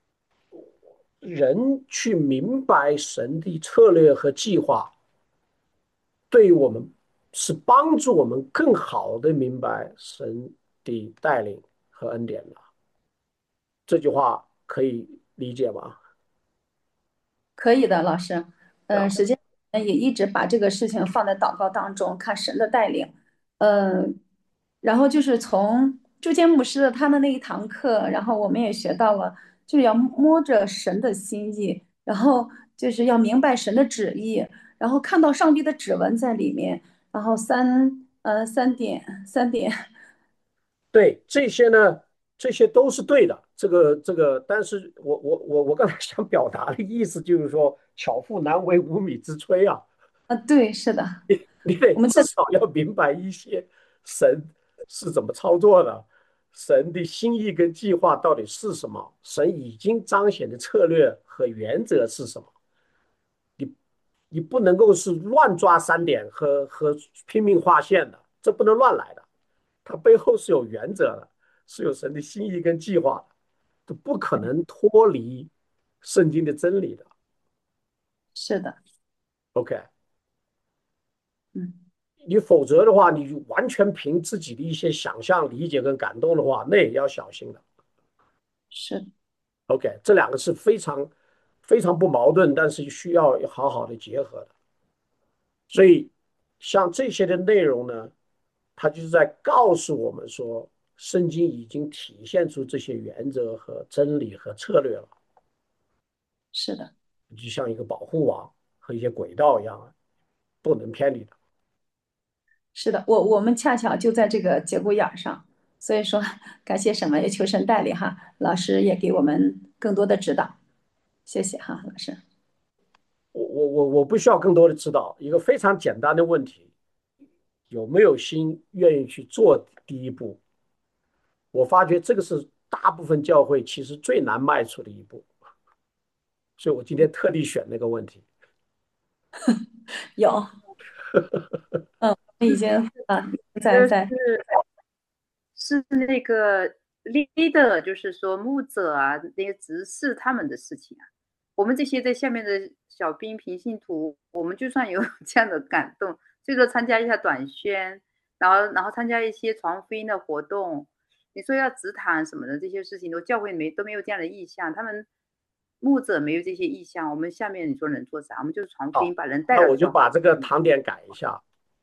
人去明白神的策略和计划，对于我们是帮助我们更好的明白神的带领和恩典的。这句话可以理解吗？ 可以的，老师。嗯，实际上也一直把这个事情放在祷告当中，看神的带领。嗯，然后就是从朱坚牧师的他的那一堂课，然后我们也学到了，就是要摸着神的心意，然后就是要明白神的旨意，然后看到上帝的指纹在里面，然后三呃三点三点， 对，这些呢，这些都是对的。这个这个，但是我我我我刚才想表达的意思就是说，巧妇难为无米之炊啊。 啊，对，是的， 你得我们至少要明白一些神是怎么操作的，神的心意跟计划到底是什么，神已经彰显的策略和原则是什么。你你不能够是乱抓三点和和拼命划线的，这不能乱来的。它背后是有原则的，是有神的心意跟计划的，这不可能脱离圣经的真理的。 是的， OK， 嗯， 你否则的话，你完全凭自己的一些想象、理解跟感动的话，那也要小心的。 是的， OK，这两个是非常非常不矛盾，但是需要好好的结合的。所以，像这些的内容呢，它就是在告诉我们说，圣经已经体现出这些原则和真理和策略了， 是的， 就像一个保护网和一些轨道一样，不能偏离的。 是的，我我们恰巧就在这个节骨眼儿上，所以说感谢神，也求神带领哈，老师也给我们更多的指导，谢谢哈，老师。 我我我我不需要更多的指导，一个非常简单的问题，有没有心愿意去做第一步？我发觉这个是大部分教会其实最难迈出的一步，所以我今天特地选那个问题。 有，嗯，我已经啊，在就在是是那个 leader，就是说牧者啊，那些执事他们的事情啊。我们这些在下面的小兵平信徒，我们就算有这样的感动，最多参加一下短宣，然后然后参加一些传福音的活动。你说要指谈什么的这些事情，都教会没都没有这样的意向，他们牧者没有这些意向，我们下面你说能做啥？我们就是传福音，把人带那我就到教会。 把这个堂点改一下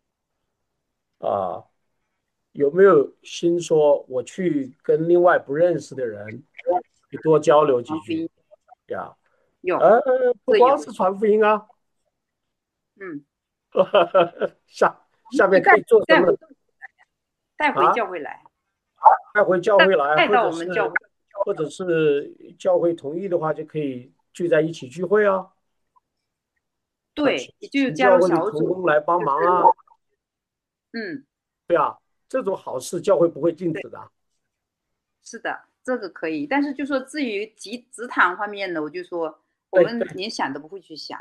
啊、有没有心说我去跟另外不认识的人去多交流几句呀？ 有， 呃，不这有， 光是传福音啊， 嗯， 下下面可带以做什么带回带回啊？ 教会来， 带回教会来， 带到或者是我们教会。 或者是教会同意的话，就可以聚在一起聚会啊， 对，也就请加入教会的同小组， 工来帮忙啊， 嗯， 对啊，这种好事教会不会禁止的。 是的，这个可以。但是就说至于集职堂方面呢，我就说我对们连想都不会去想的。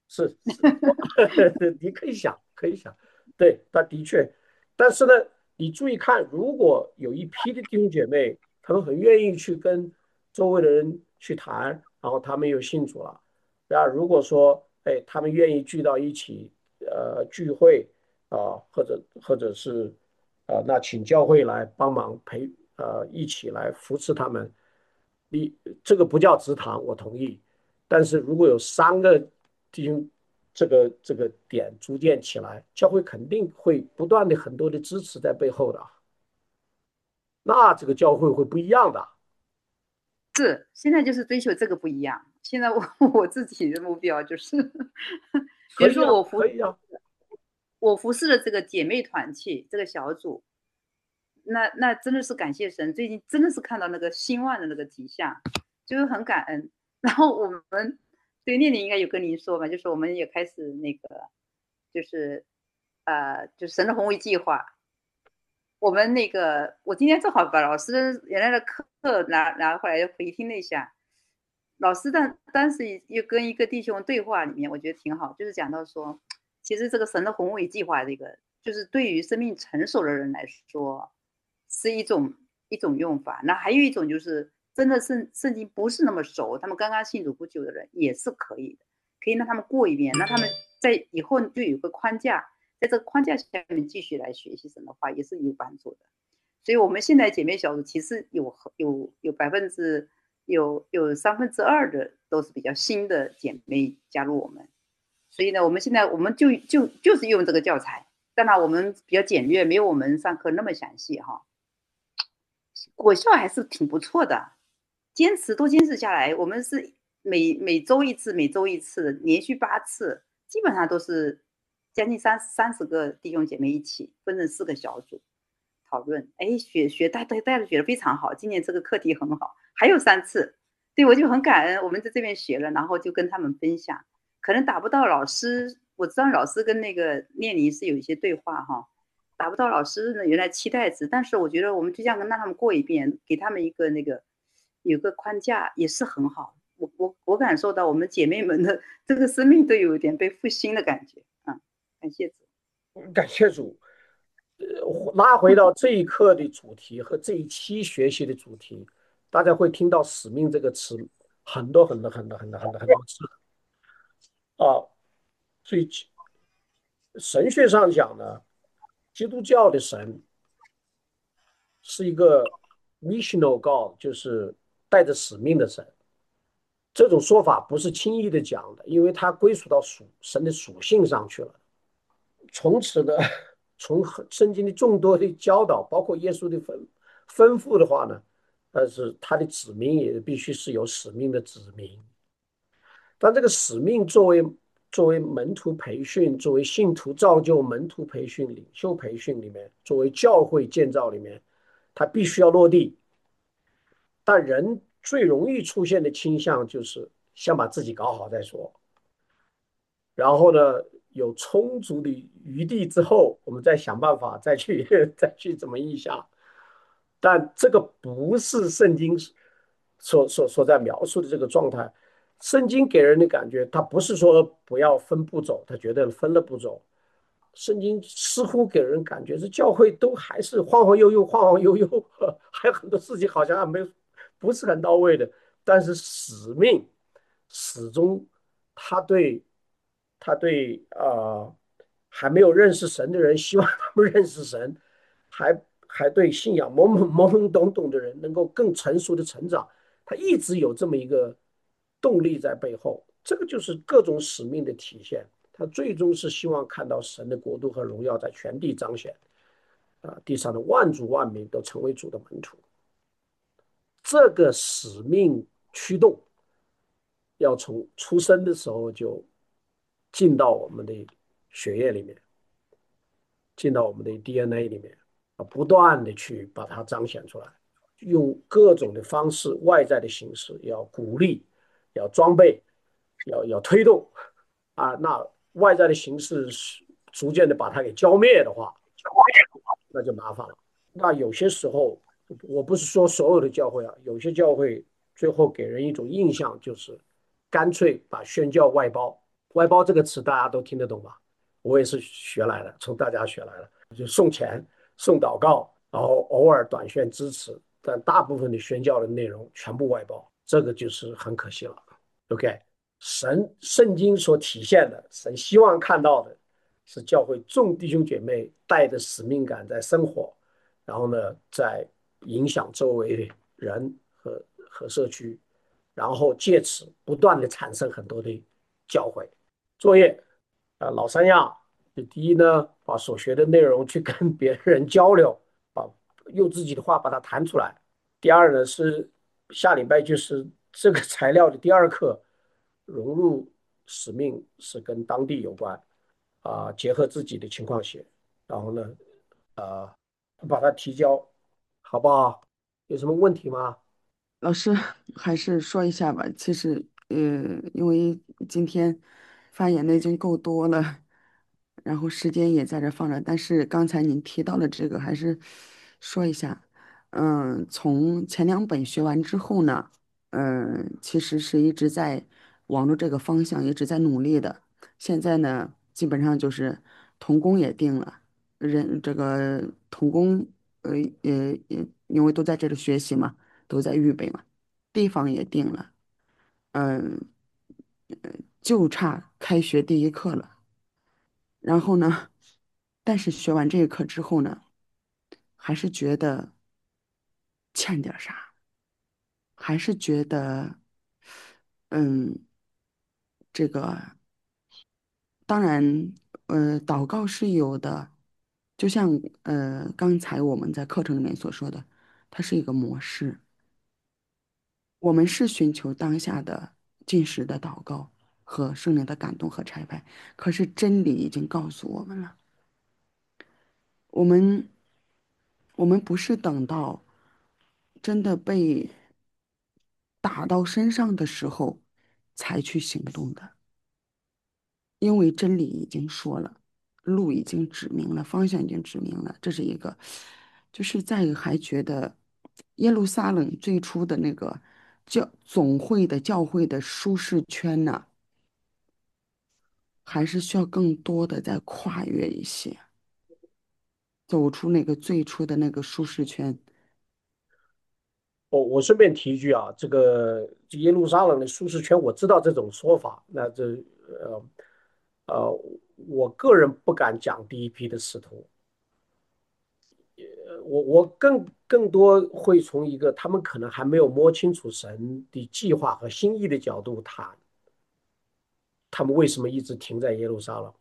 是是，你可以想，可以想，对，他的确，但是呢，你注意看，如果有一批的弟兄姐妹，他们很愿意去跟周围的人去谈，然后他们又信主了，那如果说，哎，他们愿意聚到一起，呃，聚会啊、或者或者是啊、那请教会来帮忙陪，呃，一起来扶持他们，你这个不叫职堂，我同意。但是如果有三个弟兄这个这个点逐渐起来，教会肯定会不断的很多的支持在背后的，那这个教会会不一样的。 是，现在就是追求这个不一样。现在我我自己的目标就是，比如可以啊， 说我服可以啊， 我服侍的这个姐妹团体这个小组，那那真的是感谢神，最近真的是看到那个兴旺的那个迹象，就是很感恩。然后我们对念念应该有跟您说吧，就是我们也开始那个，就是呃，就是神的宏伟计划。我们那个，我今天正好把老师原来的课拿拿回来回听了一下，老师当当时又跟一个弟兄对话里面，我觉得挺好，就是讲到说，其实这个神的宏伟计划，这个就是对于生命成熟的人来说，是一种一种用法。那还有一种就是真的圣圣经不是那么熟，他们刚刚信主不久的人也是可以的，可以让他们过一遍，让他们在以后就有个框架。在这个框架下面继续来学习神的话，也是有帮助的。所以我们现在姐妹小组其实有有有百分之有有三分之二的都是比较新的姐妹加入我们。所以呢，我们现在我们就就就是用这个教材，当然我们比较简略，没有我们上课那么详细哈。果效还是挺不错的，坚持多坚持下来，我们是每每周一次，每周一次，连续八次，基本上都是。将近三三十个弟兄姐妹一起分成四个小组讨论，哎，学学大家大家学的非常好，今年这个课题很好，还有三次，对我就很感恩，我们在这边学了，然后就跟他们分享，可能达不到老师，我知道老师跟那个念妮是有一些对话哈，达不到老师呢原来期待值，但是我觉得我们就这样跟让他们过一遍，给他们一个那个有个框架也是很好，我我我感受到我们姐妹们的这个生命都有一点被复兴的感觉。感谢主， 感谢主。呃，拉回到这一课的主题和这一期学习的主题，大家会听到“使命”这个词很多很多很多很多很多很多次啊。所以神学上讲呢，基督教的神是一个 missional God，就是带着使命的神。这种说法不是轻易的讲的，因为它归属到属神的属性上去了。从此呢，从圣经的众多的教导，包括耶稣的吩吩咐的话呢，但是他的子民也必须是有使命的子民。但这个使命作为作为门徒培训，作为信徒造就、门徒培训、领袖培训里面，作为教会建造里面，它必须要落地。但人最容易出现的倾向就是先把自己搞好再说，然后呢，有充足的余地之后，我们再想办法再去再去怎么一下。但这个不是圣经所所所在描述的这个状态。圣经给人的感觉，它不是说不要分步走，它觉得分了步走。圣经似乎给人感觉是教会都还是晃晃悠悠、晃晃悠悠，还有很多事情好像还没不是很到位的。但是使命始终，他对他对啊、呃还没有认识神的人，希望他们认识神，还还对信仰懵懵懵懵懂懂的人能够更成熟的成长。他一直有这么一个动力在背后，这个就是各种使命的体现。他最终是希望看到神的国度和荣耀在全地彰显，啊、呃，地上的万族万民都成为主的门徒。这个使命驱动，要从出生的时候就进到我们的血液里面，进到我们的 D N A 里面，啊，不断的去把它彰显出来，用各种的方式，外在的形式，要鼓励，要装备，要要推动，啊，那外在的形式逐渐的把它给浇灭的话，那就麻烦了。那有些时候，我不是说所有的教会啊，有些教会最后给人一种印象就是，干脆把宣教外包， 外包这个词大家都听得懂吧？我也是学来的，从大家学来的，就送钱、送祷告，然后偶尔短宣支持，但大部分的宣教的内容全部外包，这个就是很可惜了。OK，神圣经所体现的，神希望看到的是教会众弟兄姐妹带着使命感在生活，然后呢，在影响周围的人和和社区，然后借此不断的产生很多的教诲作业。啊，老三样，就第一呢，把所学的内容去跟别人交流，把用自己的话把它谈出来。第二呢是下礼拜就是这个材料的第二课，融入使命是跟当地有关啊，结合自己的情况写，然后呢，呃，把它提交，好不好？有什么问题吗？ 老师还是说一下吧。其实，呃，因为今天发言的已经够多了，然后时间也在这放着，但是刚才您提到的这个，还是说一下。嗯，从前两本学完之后呢，嗯，其实是一直在往着这个方向一直在努力的。现在呢，基本上就是童工也定了，人这个童工，呃，也也因为都在这里学习嘛。都在预备嘛，地方也定了，嗯，呃就差开学第一课了。然后呢，但是学完这个课之后呢，还是觉得欠点儿啥，还是觉得，嗯，这个当然，呃，祷告是有的，就像呃刚才我们在课程里面所说的，它是一个模式。我们是寻求当下的进食的祷告和圣灵的感动和差派，可是真理已经告诉我们了，我们我们不是等到真的被打到身上的时候才去行动的，因为真理已经说了，路已经指明了，方向已经指明了，这是一个，就是在还觉得耶路撒冷最初的那个教总会的教会的舒适圈呢。还是需要更多的再跨越一些，走出那个最初的那个舒适圈。 我我顺便提一句啊，这个耶路撒冷的舒适圈，我知道这种说法。那这呃呃，我个人不敢讲第一批的使徒，呃我我更更多会从一个他们可能还没有摸清楚神的计划和心意的角度谈，他们为什么一直停在耶路撒冷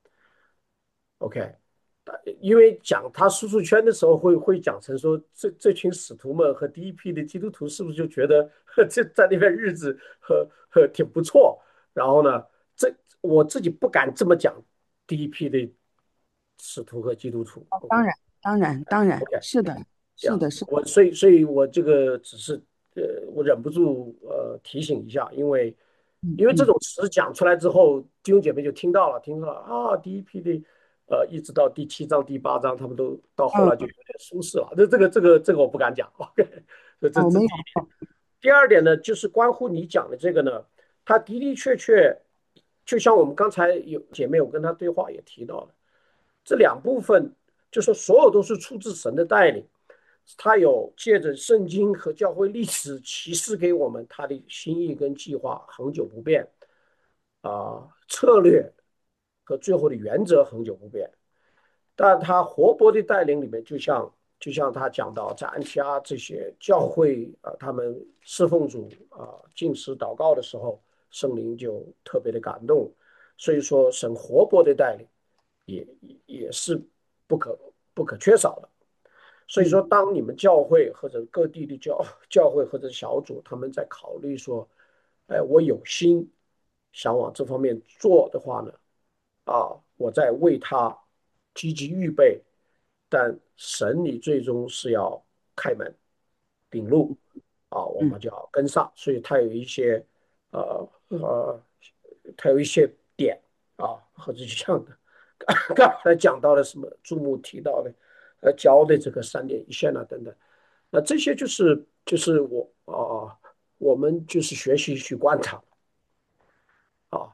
？OK，因为讲他叔叔圈的时候会会讲成说，这这群使徒们和第一批的基督徒是不是就觉得呵这在那边日子呵呵挺不错？然后呢，这我自己不敢这么讲第一批的使徒和基督徒。 当 OK 然，当然，当然 OK， 是的，是呀， 的，是的。 我所以所以，我这个只是呃，我忍不住呃提醒一下，因为因为这嗯嗯， 种词讲出来之后，弟兄姐妹就听到了，听到了啊，第一批的呃，一直到第七章、第八章，他们都到后来就有点舒适了。这这个这个这个我不敢讲，OK，这这哦，没有， 这第一点。第二点呢，就是关乎你讲的这个呢，它的的确确，就像我们刚才有姐妹我跟她对话也提到了，这两部分就说所有都是出自神的带领，他有借着圣经和教会历史启示给我们他的心意跟计划恒久不变啊、呃策略和最后的原则恒久不变。但他活泼的带领里面，就像就像他讲到，在安提阿这些教会啊、呃他们侍奉主啊、呃进食祷告的时候，圣灵就特别的感动。所以说，神活泼的带领也也是不可不可缺少的。所以说， 嗯当你们教会或者各地的教教会或者小组，他们在考虑说，哎，我有心想往这方面做的话呢，啊，我在为他积极预备，但神你最终是要开门领路啊，我嗯， 们就要跟上，所以它有一些呃呃，它有一些点啊，或者就像刚才讲到的什么注目提到的，呃，教的这个三点一线啊等等，那这些就是就是我啊、我们就是学习去观察啊，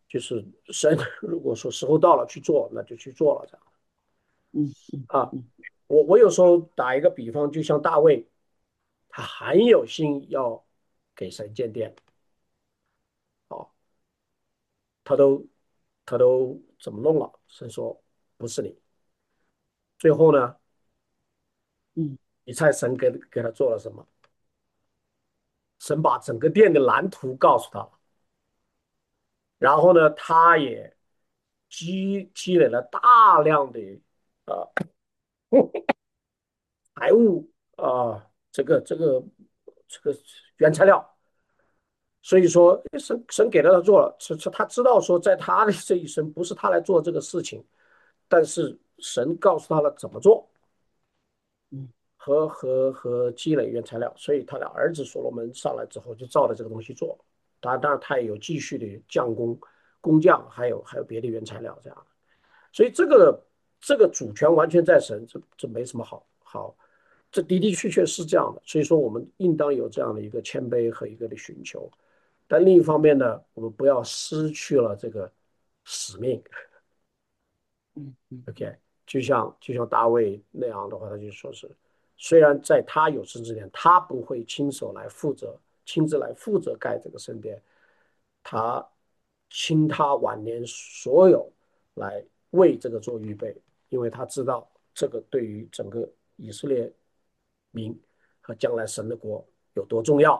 就是神如果说时候到了去做，那就去做了这样嗯嗯啊。 嗯我我有时候打一个比方，就像大卫，他很有心要给神建殿，哦，他都他都怎么弄了？神说不是你。最后呢， 嗯你猜神给给他做了什么？神把整个殿的蓝图告诉他了，然后呢，他也积积累了大量的啊、呃财务啊、这个这个这个原材料。所以说，神神给了他做了，是是他知道说，在他的这一生不是他来做这个事情，但是神告诉他了怎么做嗯和和和积累原材料，所以他的儿子所罗门上来之后就照着这个东西做。当然，当然他也有继续的匠工、工匠，还有还有别的原材料这样。所以这个这个主权完全在神，这这没什么好好，这的的确确是这样的。所以说，我们应当有这样的一个谦卑和一个的寻求。但另一方面呢，我们不要失去了这个使命。 嗯嗯 OK，就像就像大卫那样的话，他就说是，虽然在他有生之年，他不会亲手来负责，亲自来负责盖这个圣殿，他倾他晚年所有来为这个做预备，因为他知道这个对于整个以色列民和将来神的国有多重要。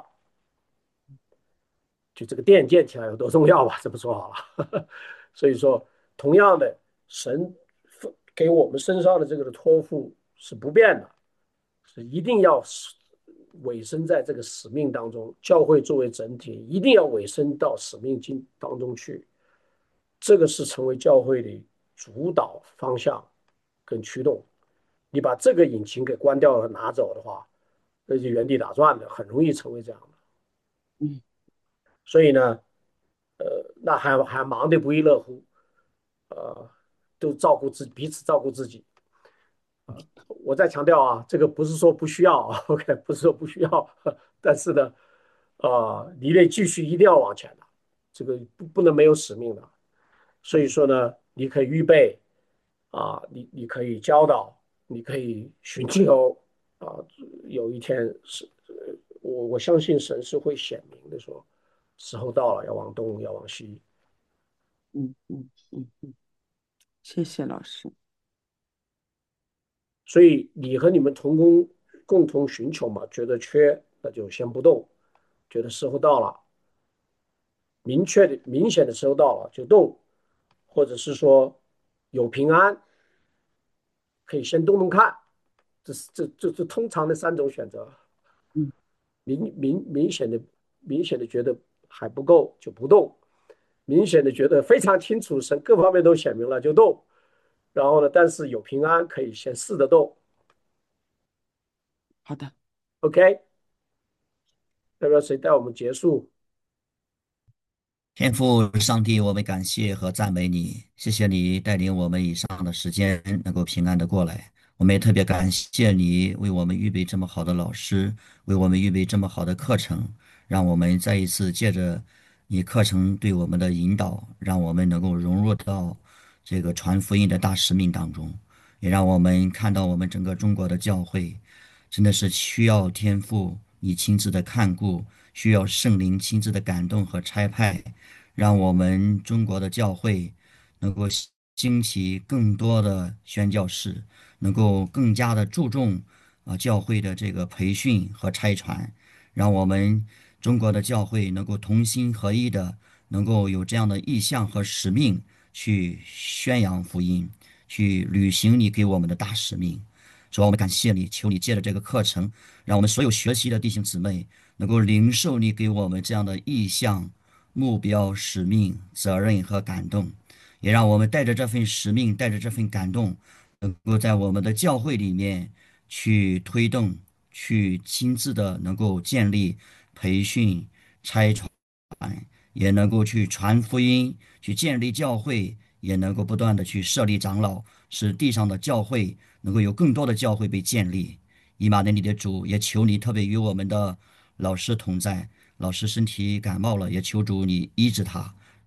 就这个殿建起来有多重要吧，这么说好了。所以说，同样的，神给我们身上的这个的托付是不变的，是一定要委身在这个使命当中。教会作为整体，一定要委身到使命经当中去。这个是成为教会的主导方向跟驱动。你把这个引擎给关掉了、拿走的话，那就原地打转的，很容易成为这样的。 嗯所以呢，呃，那还还忙得不亦乐乎，呃，都照顾自己，彼此照顾自己。我再强调啊，这个不是说不需要，OK，不是说不需要，但是呢，啊、你得继续一定要往前的，这个不不能没有使命的。所以说呢，你可以预备啊，你你可以教导，你可以寻求啊，有一天是，我我相信神是会显明的说，时候到了，要往东，要往西。 嗯嗯嗯嗯，谢谢老师。 所以你和你们同工共同寻求嘛，觉得缺，那就先不动；觉得时候到了，明确的、明显的时候到了就动，或者是说有平安，可以先动动看。这是这这这通常的三种选择。 嗯明明明显的明显的觉得还不够就不动，明显的觉得非常清楚神各方面都显明了就动，然后呢，但是有平安可以先试着动。 好的。 OK，要不要谁带我们结束？ 天父上帝，我们感谢和赞美你，谢谢你带领我们以上的时间能够平安的过来。我们也特别感谢你为我们预备这么好的老师，为我们预备这么好的课程，让我们再一次借着你课程对我们的引导，让我们能够融入到这个传福音的大使命当中，也让我们看到我们整个中国的教会真的是需要天父你亲自的看顾，需要圣灵亲自的感动和差派。让我们中国的教会能够兴起更多的宣教士，能够更加的注重啊教会的这个培训和差传，让我们中国的教会能够同心合一的，能够有这样的意向和使命去宣扬福音，去履行你给我们的大使命。主啊，我们感谢你，求你借着这个课程，让我们所有学习的弟兄姊妹能够领受你给我们这样的意向。目标、使命、责任和感动，也让我们带着这份使命，带着这份感动，能够在我们的教会里面去推动，去亲自的能够建立、培训、拆传，也能够去传福音，去建立教会，也能够不断的去设立长老，使地上的教会能够有更多的教会被建立。以马内利的主，也求你特别与我们的老师同在。老师身体感冒了，也求主你医治他，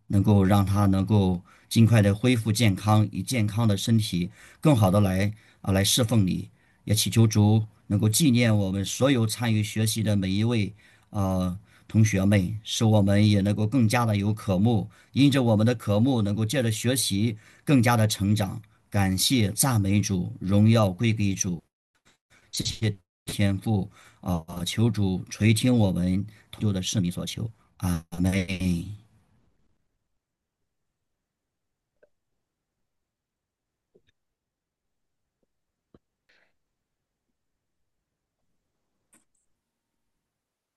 能够让他能够尽快的恢复健康，以健康的身体更好的来啊来侍奉你。也祈求主能够纪念我们所有参与学习的每一位呃同学们，使我们也能够更加的有渴慕，因着我们的渴慕，能够借着学习更加的成长。感谢赞美主，荣耀归给主。谢谢天父啊、求主垂听我们求的是你所求，阿门。